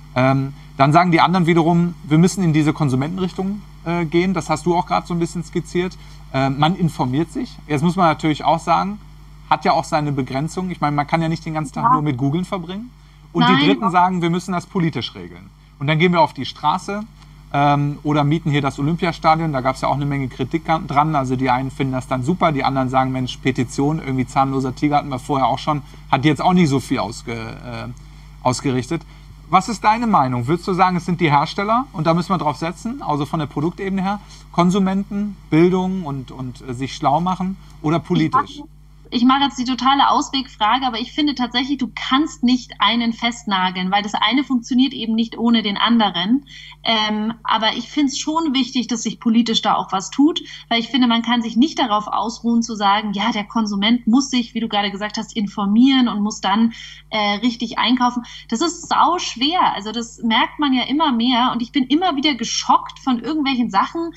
Dann sagen die anderen wiederum, wir müssen in diese Konsumentenrichtung gehen. Das hast du auch gerade so ein bisschen skizziert. Man informiert sich. Jetzt muss man natürlich auch sagen, hat ja auch seine Begrenzung. Ich meine, man kann ja nicht den ganzen Tag nur mit Googeln verbringen. Und die Dritten sagen, wir müssen das politisch regeln. Und dann gehen wir auf die Straße oder mieten hier das Olympiastadion. Da gab es ja auch eine Menge Kritik dran. Also die einen finden das dann super, die anderen sagen, Mensch, Petition, irgendwie zahnloser Tiger hatten wir vorher auch schon, hat jetzt auch nicht so viel ausgerichtet. Was ist deine Meinung? Würdest du sagen, es sind die Hersteller und da müssen wir drauf setzen, also von der Produktebene her, Konsumenten, Bildung und sich schlau machen oder politisch? Ich mache jetzt die totale Auswegfrage, aber ich finde tatsächlich, du kannst nicht einen festnageln, weil das eine funktioniert eben nicht ohne den anderen. Aber ich finde es schon wichtig, dass sich politisch da auch was tut, weil ich finde, man kann sich nicht darauf ausruhen zu sagen, ja, der Konsument muss sich, wie du gerade gesagt hast, informieren und muss dann richtig einkaufen. Das ist sau schwer. Also das merkt man ja immer mehr und ich bin immer wieder geschockt von irgendwelchen Sachen.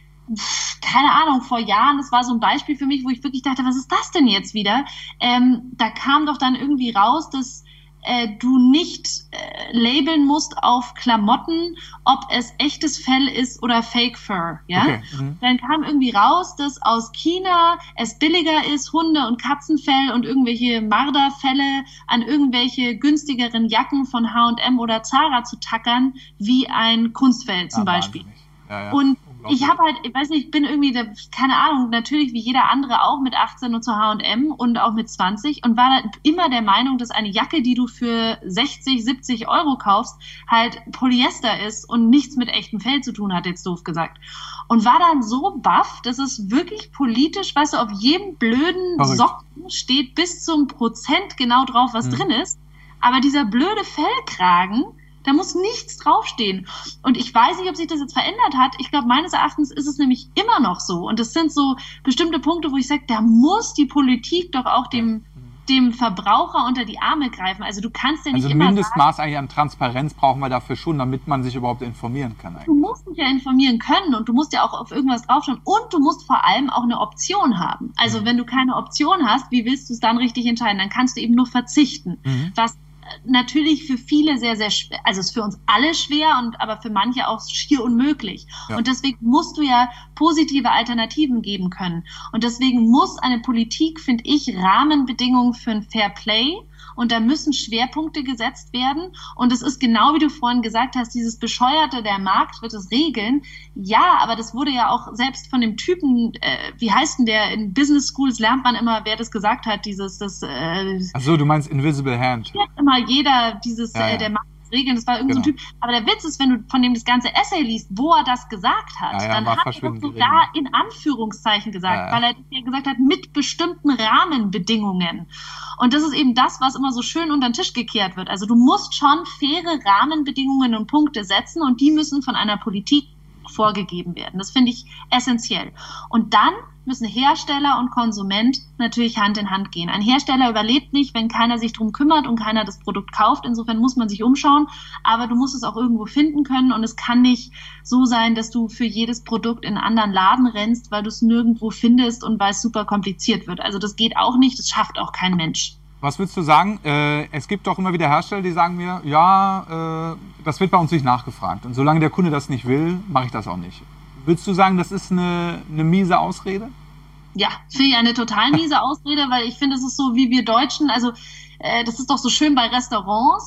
Keine Ahnung, vor Jahren, das war so ein Beispiel für mich, wo ich wirklich dachte, was ist das denn jetzt wieder? Da kam doch dann irgendwie raus, dass du nicht labeln musst auf Klamotten, ob es echtes Fell ist oder Fake Fur. Ja? Okay. Dann kam irgendwie raus, dass aus China es billiger ist, Hunde- und Katzenfell und irgendwelche Marderfelle an irgendwelche günstigeren Jacken von H&M oder Zara zu tackern, wie ein Kunstfell zum Beispiel. Ja. Und ich habe halt, ich weiß nicht, ich bin irgendwie, keine Ahnung, natürlich wie jeder andere auch mit 18 und zu H&M und auch mit 20 und war immer der Meinung, dass eine Jacke, die du für 60, 70 Euro kaufst, halt Polyester ist und nichts mit echtem Fell zu tun hat, jetzt doof gesagt. Und war dann so baff, dass es wirklich politisch, weißt du, auf jedem blöden Socken steht bis zum Prozent genau drauf, was drin ist. Aber dieser blöde Fellkragen, da muss nichts draufstehen. Und ich weiß nicht, ob sich das jetzt verändert hat. Ich glaube, meines Erachtens ist es nämlich immer noch so. Und das sind so bestimmte Punkte, wo ich sage, da muss die Politik doch auch dem Verbraucher unter die Arme greifen. Also du kannst ja nicht immer ein Mindestmaß eigentlich an Transparenz brauchen wir dafür schon, damit man sich überhaupt informieren kann. Eigentlich. Du musst dich ja informieren können und du musst ja auch auf irgendwas draufschauen. Und du musst vor allem auch eine Option haben. Also wenn du keine Option hast, wie willst du es dann richtig entscheiden? Dann kannst du eben nur verzichten. Was natürlich für viele sehr, sehr schwer, also es ist für uns alle schwer, aber für manche auch schier unmöglich. Ja. Und deswegen musst du ja positive Alternativen geben können. Und deswegen muss eine Politik, finde ich, Rahmenbedingungen für ein Fair Play und da müssen Schwerpunkte gesetzt werden. Und es ist genau wie du vorhin gesagt hast, dieses Bescheuerte, der Markt wird es regeln. Ja, aber das wurde ja auch selbst von dem Typen, wie heißt denn der, in Business Schools lernt man immer, wer das gesagt hat, Ach so, du meinst Invisible Hand. Immer jeder, der Markt regeln, das war irgend so ein Typ. Aber der Witz ist, wenn du von dem das ganze Essay liest, wo er das gesagt hat, dann hat er das sogar in Anführungszeichen gesagt, weil er ja gesagt hat, mit bestimmten Rahmenbedingungen. Und das ist eben das, was immer so schön unter den Tisch gekehrt wird. Also du musst schon faire Rahmenbedingungen und Punkte setzen und die müssen von einer Politik vorgegeben werden. Das finde ich essentiell. Und dann müssen Hersteller und Konsument natürlich Hand in Hand gehen. Ein Hersteller überlebt nicht, wenn keiner sich drum kümmert und keiner das Produkt kauft. Insofern muss man sich umschauen, aber du musst es auch irgendwo finden können und es kann nicht so sein, dass du für jedes Produkt in einen anderen Laden rennst, weil du es nirgendwo findest und weil es super kompliziert wird. Also das geht auch nicht, das schafft auch kein Mensch. Was würdest du sagen? Es gibt doch immer wieder Hersteller, die sagen mir, ja, das wird bei uns nicht nachgefragt. Und solange der Kunde das nicht will, mache ich das auch nicht. Würdest du sagen, das ist eine miese Ausrede? Ja, finde ich eine total miese Ausrede, weil ich finde, es ist so wie wir Deutschen, also das ist doch so schön bei Restaurants,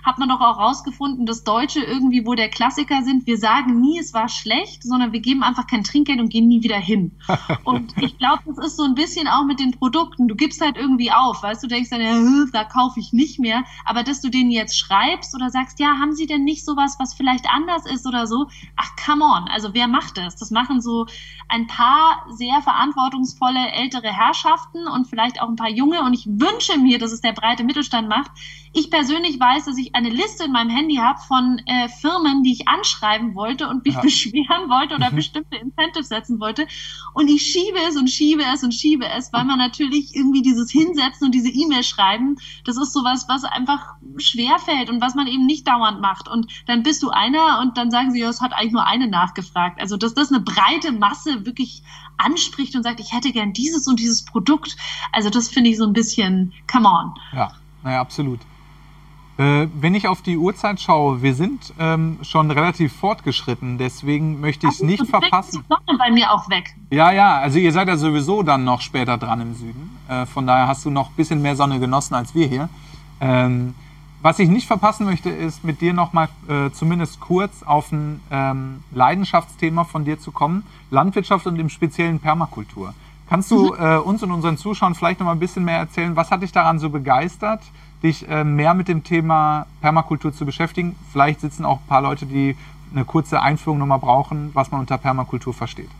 hat man doch auch rausgefunden, dass Deutsche irgendwie wohl der Klassiker sind. Wir sagen nie, es war schlecht, sondern wir geben einfach kein Trinkgeld und gehen nie wieder hin. Und ich glaube, das ist so ein bisschen auch mit den Produkten. Du gibst halt irgendwie auf, weißt du, denkst dann, ja, da kaufe ich nicht mehr. Aber dass du denen jetzt schreibst oder sagst, ja, haben sie denn nicht sowas, was vielleicht anders ist oder so? Ach, come on. Also wer macht das? Das machen so ein paar sehr verantwortungsvolle ältere Herrschaften und vielleicht auch ein paar junge. Und ich wünsche mir, dass es der breite Mittelstand macht. Ich persönlich weiß, dass ich eine Liste in meinem Handy habe von Firmen, die ich anschreiben wollte und mich beschweren wollte oder bestimmte Incentives setzen wollte. Und ich schiebe es und schiebe es und schiebe es, weil man natürlich irgendwie dieses Hinsetzen und diese E-Mail schreiben, das ist sowas, was einfach schwerfällt und was man eben nicht dauernd macht. Und dann bist du einer und dann sagen sie, ja, es hat eigentlich nur eine nachgefragt. Also dass das eine breite Masse wirklich anspricht und sagt, ich hätte gern dieses und dieses Produkt. Also das finde ich so ein bisschen, come on. Ja, naja, absolut. Wenn ich auf die Uhrzeit schaue, wir sind schon relativ fortgeschritten, deswegen möchte ich es nicht verpassen. Die Sonne bei mir auch weg. Ja, also ihr seid ja sowieso dann noch später dran im Süden. Von daher hast du noch ein bisschen mehr Sonne genossen als wir hier. Was ich nicht verpassen möchte, ist mit dir nochmal zumindest kurz auf ein Leidenschaftsthema von dir zu kommen. Landwirtschaft und im speziellen Permakultur. Kannst du uns und unseren Zuschauern vielleicht noch mal ein bisschen mehr erzählen, was hat dich daran so begeistert, dich mehr mit dem Thema Permakultur zu beschäftigen? Vielleicht sitzen auch ein paar Leute, die eine kurze Einführung noch mal brauchen, was man unter Permakultur versteht.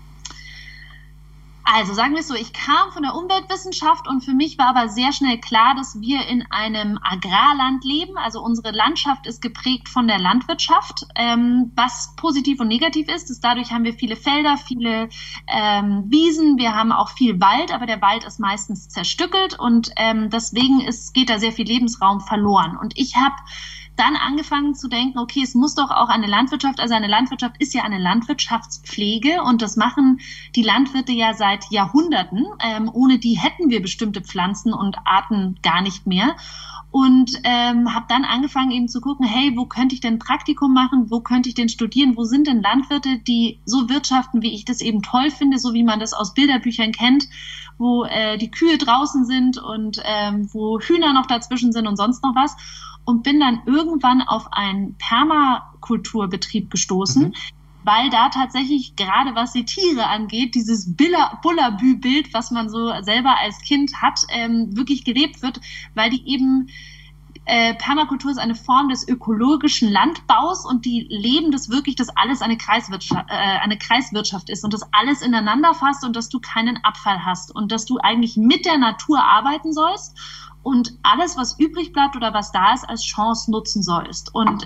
Also sagen wir es so, ich kam von der Umweltwissenschaft und für mich war aber sehr schnell klar, dass wir in einem Agrarland leben. Also unsere Landschaft ist geprägt von der Landwirtschaft, was positiv und negativ ist. Dadurch haben wir viele Felder, viele Wiesen, wir haben auch viel Wald, aber der Wald ist meistens zerstückelt und deswegen geht da sehr viel Lebensraum verloren. Und ich habe dann angefangen zu denken, okay, es muss doch auch eine Landwirtschaft, also eine Landwirtschaft ist ja eine Landwirtschaftspflege und das machen die Landwirte ja seit Jahrhunderten. Ohne die hätten wir bestimmte Pflanzen und Arten gar nicht mehr. Und habe dann angefangen eben zu gucken, hey, wo könnte ich denn ein Praktikum machen, wo könnte ich denn studieren, wo sind denn Landwirte, die so wirtschaften, wie ich das eben toll finde, so wie man das aus Bilderbüchern kennt, wo die Kühe draußen sind und wo Hühner noch dazwischen sind und sonst noch was. Und bin dann irgendwann auf einen Permakulturbetrieb gestoßen, weil da tatsächlich gerade was die Tiere angeht, dieses Bullabü-Bild, was man so selber als Kind hat, wirklich gelebt wird, weil die eben Permakultur ist eine Form des ökologischen Landbaus und die leben das wirklich, dass alles eine Kreiswirtschaft ist und dass alles ineinander fasst und dass du keinen Abfall hast und dass du eigentlich mit der Natur arbeiten sollst und alles, was übrig bleibt oder was da ist, als Chance nutzen sollst. Und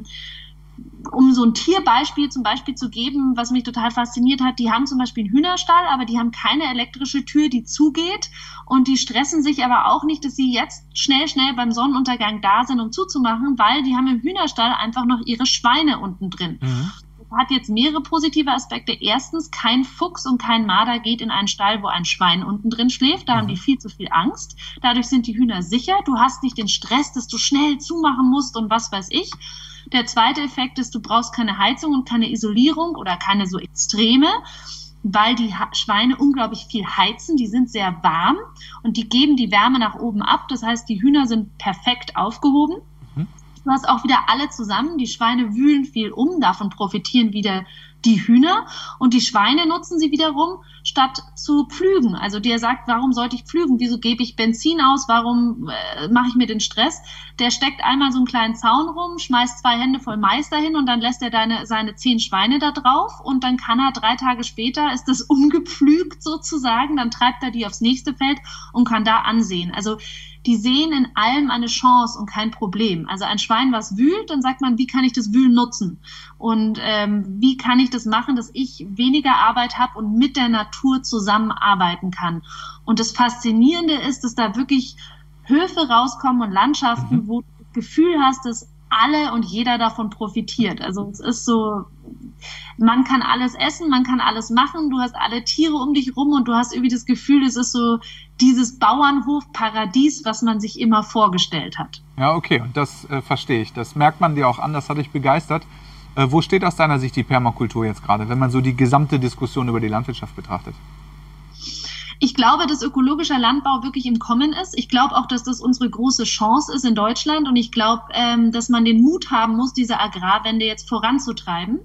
um so ein Tierbeispiel zum Beispiel zu geben, was mich total fasziniert hat, die haben zum Beispiel einen Hühnerstall, aber die haben keine elektrische Tür, die zugeht und die stressen sich aber auch nicht, dass sie jetzt schnell beim Sonnenuntergang da sind, um zuzumachen, weil die haben im Hühnerstall einfach noch ihre Schweine unten drin. Das hat jetzt mehrere positive Aspekte. Erstens, kein Fuchs und kein Marder geht in einen Stall, wo ein Schwein unten drin schläft. Da haben die viel zu viel Angst. Dadurch sind die Hühner sicher. Du hast nicht den Stress, dass du schnell zumachen musst und was weiß ich. Der zweite Effekt ist, du brauchst keine Heizung und keine Isolierung oder keine so Extreme, weil die Schweine unglaublich viel heizen. Die sind sehr warm und die geben die Wärme nach oben ab. Das heißt, die Hühner sind perfekt aufgehoben. Du hast auch wieder alle zusammen. Die Schweine wühlen viel um, davon profitieren wieder die Hühner und die Schweine nutzen sie wiederum, statt zu pflügen. Also der sagt, warum sollte ich pflügen? Wieso gebe ich Benzin aus? Warum mache ich mir den Stress? Der steckt einmal so einen kleinen Zaun rum, schmeißt 2 Hände voll Mais dahin und dann lässt er seine 10 Schweine da drauf und dann kann er 3 Tage später, ist das umgepflügt sozusagen, dann treibt er die aufs nächste Feld und kann da ansehen. Also die sehen in allem eine Chance und kein Problem. Also ein Schwein, was wühlt, dann sagt man, wie kann ich das Wühlen nutzen? Und wie kann ich das machen, dass ich weniger Arbeit habe und mit der Natur zusammenarbeiten kann? Und das Faszinierende ist, dass da wirklich Höfe rauskommen und Landschaften, wo du das Gefühl hast, dass alle und jeder davon profitiert. Also es ist so, man kann alles essen, man kann alles machen, du hast alle Tiere um dich rum und du hast irgendwie das Gefühl, es ist so dieses Bauernhofparadies, was man sich immer vorgestellt hat. Ja, okay, und das verstehe ich. Das merkt man dir auch an, das hat dich begeistert. Wo steht aus deiner Sicht die Permakultur jetzt gerade, wenn man so die gesamte Diskussion über die Landwirtschaft betrachtet? Ich glaube, dass ökologischer Landbau wirklich im Kommen ist. Ich glaube auch, dass das unsere große Chance ist in Deutschland. Und ich glaube, dass man den Mut haben muss, diese Agrarwende jetzt voranzutreiben.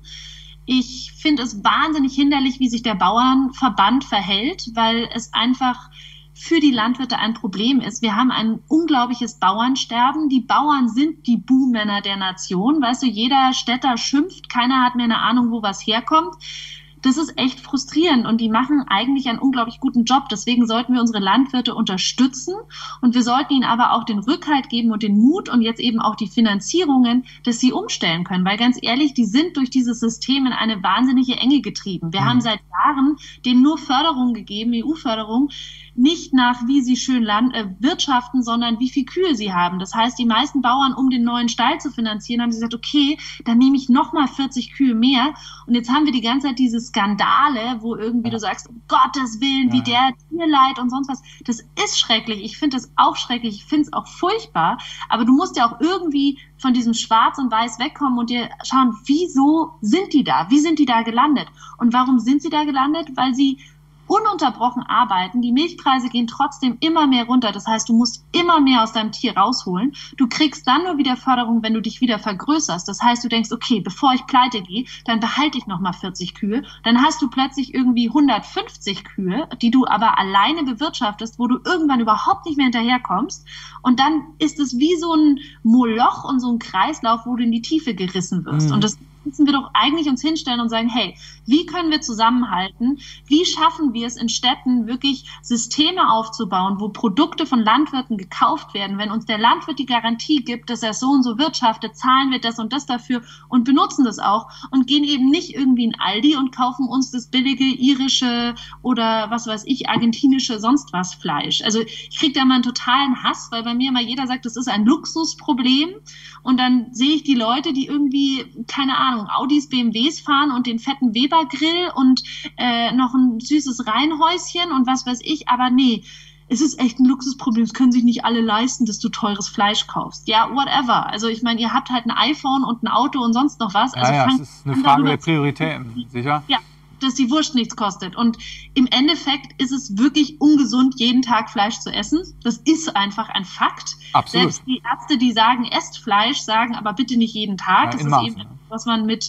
Ich finde es wahnsinnig hinderlich, wie sich der Bauernverband verhält, weil es einfach für die Landwirte ein Problem ist. Wir haben ein unglaubliches Bauernsterben. Die Bauern sind die Buhmänner der Nation. Weißt du, jeder Städter schimpft, keiner hat mehr eine Ahnung, wo was herkommt. Das ist echt frustrierend und die machen eigentlich einen unglaublich guten Job. Deswegen sollten wir unsere Landwirte unterstützen und wir sollten ihnen aber auch den Rückhalt geben und den Mut und jetzt eben auch die Finanzierungen, dass sie umstellen können. Weil ganz ehrlich, die sind durch dieses System in eine wahnsinnige Enge getrieben. Wir haben seit Jahren denen nur Förderung gegeben, EU-Förderung, nicht nach, wie sie schön wirtschaften, sondern wie viel Kühe sie haben. Das heißt, die meisten Bauern, um den neuen Stall zu finanzieren, haben gesagt, okay, dann nehme ich nochmal 40 Kühe mehr. Und jetzt haben wir die ganze Zeit diese Skandale, wo irgendwie du sagst, um Gottes Willen, wie der Tierleid und sonst was. Das ist schrecklich. Ich finde das auch schrecklich. Ich finde es auch furchtbar. Aber du musst ja auch irgendwie von diesem Schwarz und Weiß wegkommen und dir schauen, wieso sind die da? Wie sind die da gelandet? Und warum sind sie da gelandet? Weil sie ununterbrochen arbeiten. Die Milchpreise gehen trotzdem immer mehr runter. Das heißt, du musst immer mehr aus deinem Tier rausholen. Du kriegst dann nur wieder Förderung, wenn du dich wieder vergrößerst. Das heißt, du denkst, okay, bevor ich pleite gehe, dann behalte ich nochmal 40 Kühe. Dann hast du plötzlich irgendwie 150 Kühe, die du aber alleine bewirtschaftest, wo du irgendwann überhaupt nicht mehr hinterherkommst. Und dann ist es wie so ein Moloch und so ein Kreislauf, wo du in die Tiefe gerissen wirst. Und das müssen wir doch eigentlich uns hinstellen und sagen, hey, wie können wir zusammenhalten? Wie schaffen wir es in Städten wirklich Systeme aufzubauen, wo Produkte von Landwirten gekauft werden? Wenn uns der Landwirt die Garantie gibt, dass er so und so wirtschaftet, zahlen wir das und das dafür und benutzen das auch und gehen eben nicht irgendwie in Aldi und kaufen uns das billige irische oder was weiß ich, argentinische sonst was Fleisch. Also ich kriege da mal einen totalen Hass, weil bei mir immer jeder sagt, das ist ein Luxusproblem und dann sehe ich die Leute, die irgendwie, keine Ahnung, Audis, BMWs fahren und den fetten Weber-Grill und noch ein süßes Reihenhäuschen und was weiß ich. Aber nee, es ist echt ein Luxusproblem. Es können sich nicht alle leisten, dass du teures Fleisch kaufst. Ja, whatever. Also ich meine, ihr habt halt ein iPhone und ein Auto und sonst noch was. Also ja, es ist eine Frage der Prioritäten, sicher. Ja, dass die Wurst nichts kostet. Und im Endeffekt ist es wirklich ungesund, jeden Tag Fleisch zu essen. Das ist einfach ein Fakt. Absolut. Selbst die Ärzte, die sagen, esst Fleisch, sagen aber bitte nicht jeden Tag. Das ist eben, was man mit,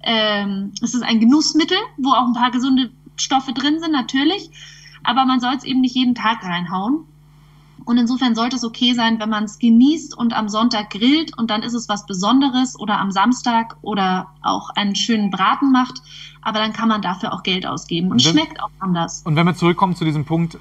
es ist ein Genussmittel, wo auch ein paar gesunde Stoffe drin sind, natürlich. Aber man soll es eben nicht jeden Tag reinhauen. Und insofern sollte es okay sein, wenn man es genießt und am Sonntag grillt und dann ist es was Besonderes oder am Samstag oder auch einen schönen Braten macht. Aber dann kann man dafür auch Geld ausgeben und schmeckt auch anders. Und wenn wir zurückkommen zu diesem Punkt,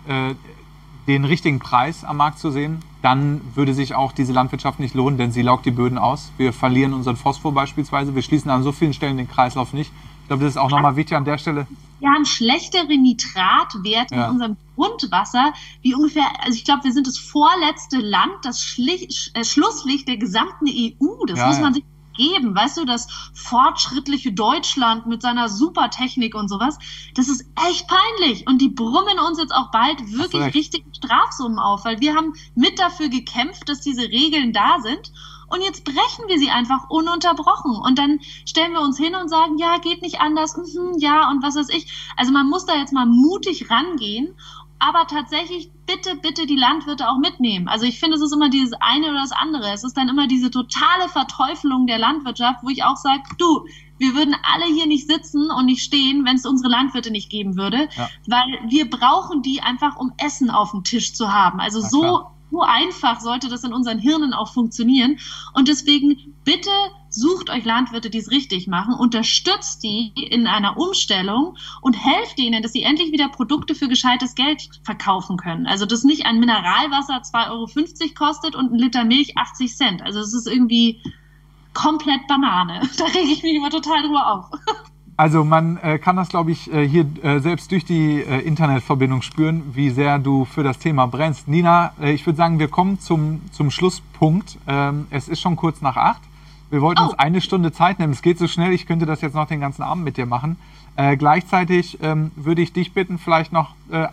den richtigen Preis am Markt zu sehen, dann würde sich auch diese Landwirtschaft nicht lohnen, denn sie laugt die Böden aus. Wir verlieren unseren Phosphor beispielsweise. Wir schließen an so vielen Stellen den Kreislauf nicht. Ich glaube, das ist auch nochmal wichtig an der Stelle. Wir haben schlechtere Nitratwerte in unserem Grundwasser, wie ungefähr, also ich glaube, wir sind das vorletzte Land, das Schlusslicht der gesamten EU. Das muss man sich geben, weißt du, das fortschrittliche Deutschland mit seiner Supertechnik und sowas, das ist echt peinlich und die brummen uns jetzt auch bald wirklich richtige Strafsummen auf, weil wir haben mit dafür gekämpft, dass diese Regeln da sind und jetzt brechen wir sie einfach ununterbrochen und dann stellen wir uns hin und sagen, ja, geht nicht anders, ja und was weiß ich. Also man muss da jetzt mal mutig rangehen, aber tatsächlich bitte die Landwirte auch mitnehmen. Also ich finde, es ist immer dieses eine oder das andere. Es ist dann immer diese totale Verteufelung der Landwirtschaft, wo ich auch sage, du, wir würden alle hier nicht sitzen und nicht stehen, wenn es unsere Landwirte nicht geben würde, weil wir brauchen die einfach, um Essen auf dem Tisch zu haben. Also so einfach sollte das in unseren Hirnen auch funktionieren. Und deswegen bitte sucht euch Landwirte, die es richtig machen, unterstützt die in einer Umstellung und helft ihnen, dass sie endlich wieder Produkte für gescheites Geld verkaufen können. Also dass nicht ein Mineralwasser 2,50 € kostet und ein Liter Milch 80 Cent. Also es ist irgendwie komplett Banane. Da rege ich mich immer total drüber auf. Also man kann das, glaube ich, hier selbst durch die Internetverbindung spüren, wie sehr du für das Thema brennst. Nina, ich würde sagen, wir kommen zum Schlusspunkt. Es ist schon kurz nach 8. Wir wollten uns eine Stunde Zeit nehmen. Es geht so schnell, ich könnte das jetzt noch den ganzen Abend mit dir machen. Gleichzeitig würde ich dich bitten, vielleicht noch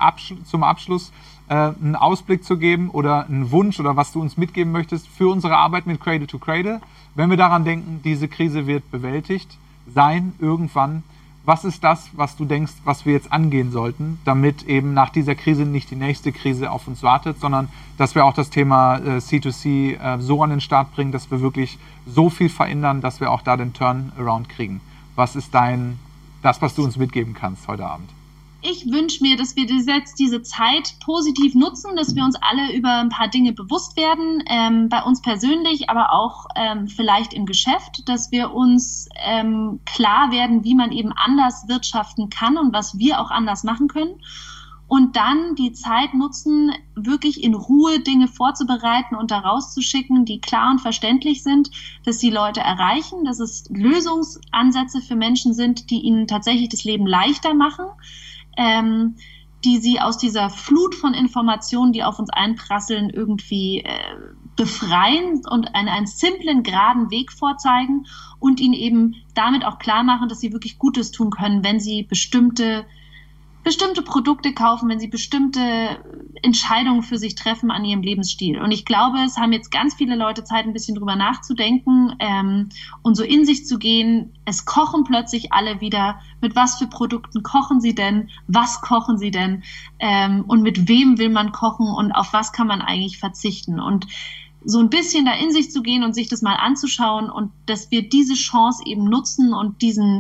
zum Abschluss einen Ausblick zu geben oder einen Wunsch oder was du uns mitgeben möchtest für unsere Arbeit mit Cradle to Cradle. Wenn wir daran denken, diese Krise wird bewältigt sein irgendwann. Was ist das, was du denkst, was wir jetzt angehen sollten, damit eben nach dieser Krise nicht die nächste Krise auf uns wartet, sondern dass wir auch das Thema C2C so an den Start bringen, dass wir wirklich so viel verändern, dass wir auch da den Turnaround kriegen? Was ist das, was du uns mitgeben kannst heute Abend? Ich wünsche mir, dass wir jetzt diese Zeit positiv nutzen, dass wir uns alle über ein paar Dinge bewusst werden, bei uns persönlich, aber auch vielleicht im Geschäft, dass wir uns klar werden, wie man eben anders wirtschaften kann und was wir auch anders machen können. Und dann die Zeit nutzen, wirklich in Ruhe Dinge vorzubereiten und da rauszuschicken, die klar und verständlich sind, dass die Leute erreichen, dass es Lösungsansätze für Menschen sind, die ihnen tatsächlich das Leben leichter machen, die sie aus dieser Flut von Informationen, die auf uns einprasseln, irgendwie befreien und einen simplen, geraden Weg vorzeigen und ihnen eben damit auch klar machen, dass sie wirklich Gutes tun können, wenn sie bestimmte Produkte kaufen, wenn sie bestimmte Entscheidungen für sich treffen an ihrem Lebensstil. Und ich glaube, es haben jetzt ganz viele Leute Zeit, ein bisschen drüber nachzudenken und so in sich zu gehen. Es kochen plötzlich alle wieder. Mit was für Produkten kochen sie denn? Was kochen sie denn? Und mit wem will man kochen? Und auf was kann man eigentlich verzichten? Und so ein bisschen da in sich zu gehen und sich das mal anzuschauen und dass wir diese Chance eben nutzen und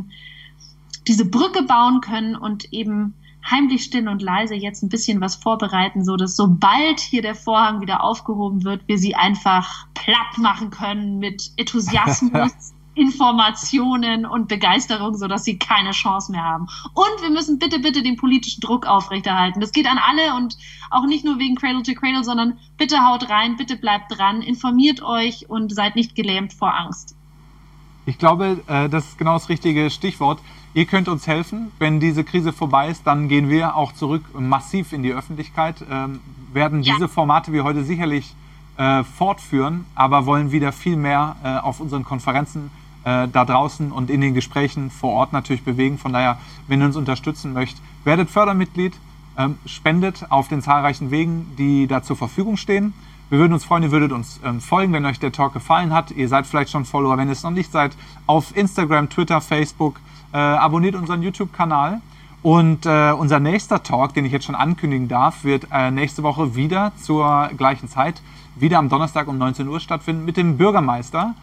diese Brücke bauen können und eben heimlich still und leise jetzt ein bisschen was vorbereiten, so dass sobald hier der Vorhang wieder aufgehoben wird, wir sie einfach platt machen können mit Enthusiasmus, Informationen und Begeisterung, so dass sie keine Chance mehr haben. Und wir müssen bitte den politischen Druck aufrechterhalten. Das geht an alle und auch nicht nur wegen Cradle to Cradle, sondern bitte haut rein, bitte bleibt dran, informiert euch und seid nicht gelähmt vor Angst. Ich glaube, das ist genau das richtige Stichwort. Ihr könnt uns helfen. Wenn diese Krise vorbei ist, dann gehen wir auch zurück massiv in die Öffentlichkeit, werden diese Formate wie heute sicherlich fortführen, aber wollen wieder viel mehr auf unseren Konferenzen da draußen und in den Gesprächen vor Ort natürlich bewegen. Von daher, wenn ihr uns unterstützen möchtet, werdet Fördermitglied, spendet auf den zahlreichen Wegen, die da zur Verfügung stehen. Wir würden uns freuen, ihr würdet uns folgen, wenn euch der Talk gefallen hat. Ihr seid vielleicht schon Follower, wenn ihr es noch nicht seid, auf Instagram, Twitter, Facebook. Abonniert unseren YouTube-Kanal. Und unser nächster Talk, den ich jetzt schon ankündigen darf, wird nächste Woche wieder zur gleichen Zeit, wieder am Donnerstag um 19 Uhr stattfinden, mit dem Bürgermeister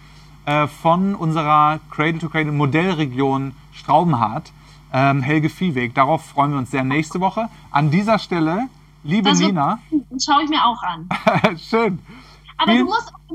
von unserer Cradle-to-Cradle Modellregion Straubenhardt, Helge Viehweg. Darauf freuen wir uns sehr nächste Woche. An dieser Stelle, liebe Nina. Das schaue ich mir auch an. Schön. Aber wir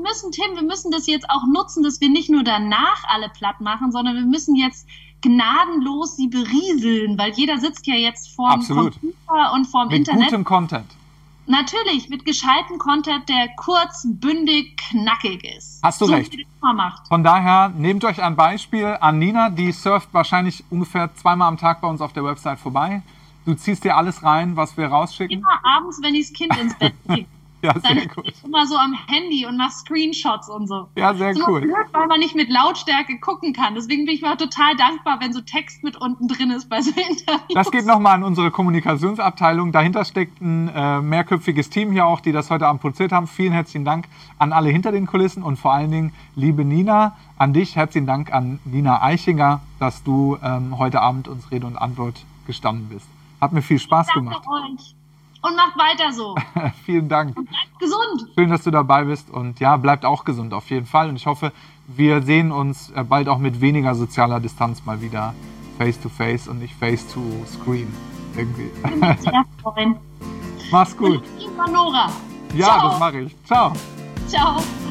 müssen das jetzt auch nutzen, dass wir nicht nur danach alle platt machen, sondern wir müssen jetzt gnadenlos sie berieseln, weil jeder sitzt ja jetzt vorm Computer und vorm Internet. Mit gutem Content. Natürlich, mit gescheitem Content, der kurz, bündig, knackig ist. Hast du recht. Wie das macht. Von daher, nehmt euch ein Beispiel an Nina, die surft wahrscheinlich ungefähr 2-mal am Tag bei uns auf der Website vorbei. Du ziehst dir alles rein, was wir rausschicken. Immer abends, wenn ich das Kind ins Bett kriege. Ja, dann sehr gut. Ich immer so am Handy und mach Screenshots und so. Ja, sehr cool. Blöd, weil man nicht mit Lautstärke gucken kann. Deswegen bin ich mir auch total dankbar, wenn so Text mit unten drin ist bei so Interviews. Das geht nochmal an unsere Kommunikationsabteilung. Dahinter steckt ein mehrköpfiges Team hier auch, die das heute Abend produziert haben. Vielen herzlichen Dank an alle hinter den Kulissen und vor allen Dingen, liebe Nina, an dich. Herzlichen Dank an Nina Eichinger, dass du heute Abend uns Rede und Antwort gestanden bist. Hat mir viel Spaß gemacht. Danke euch. Und macht weiter so. Vielen Dank. Und bleibt gesund. Schön, dass du dabei bist und ja, bleibt auch gesund auf jeden Fall. Und ich hoffe, wir sehen uns bald auch mit weniger sozialer Distanz mal wieder face to face und nicht face to screen irgendwie. Ich bin mich sehr freuen. Mach's gut. Und Nora. Ja, Ciao. Das mache ich. Ciao. Ciao.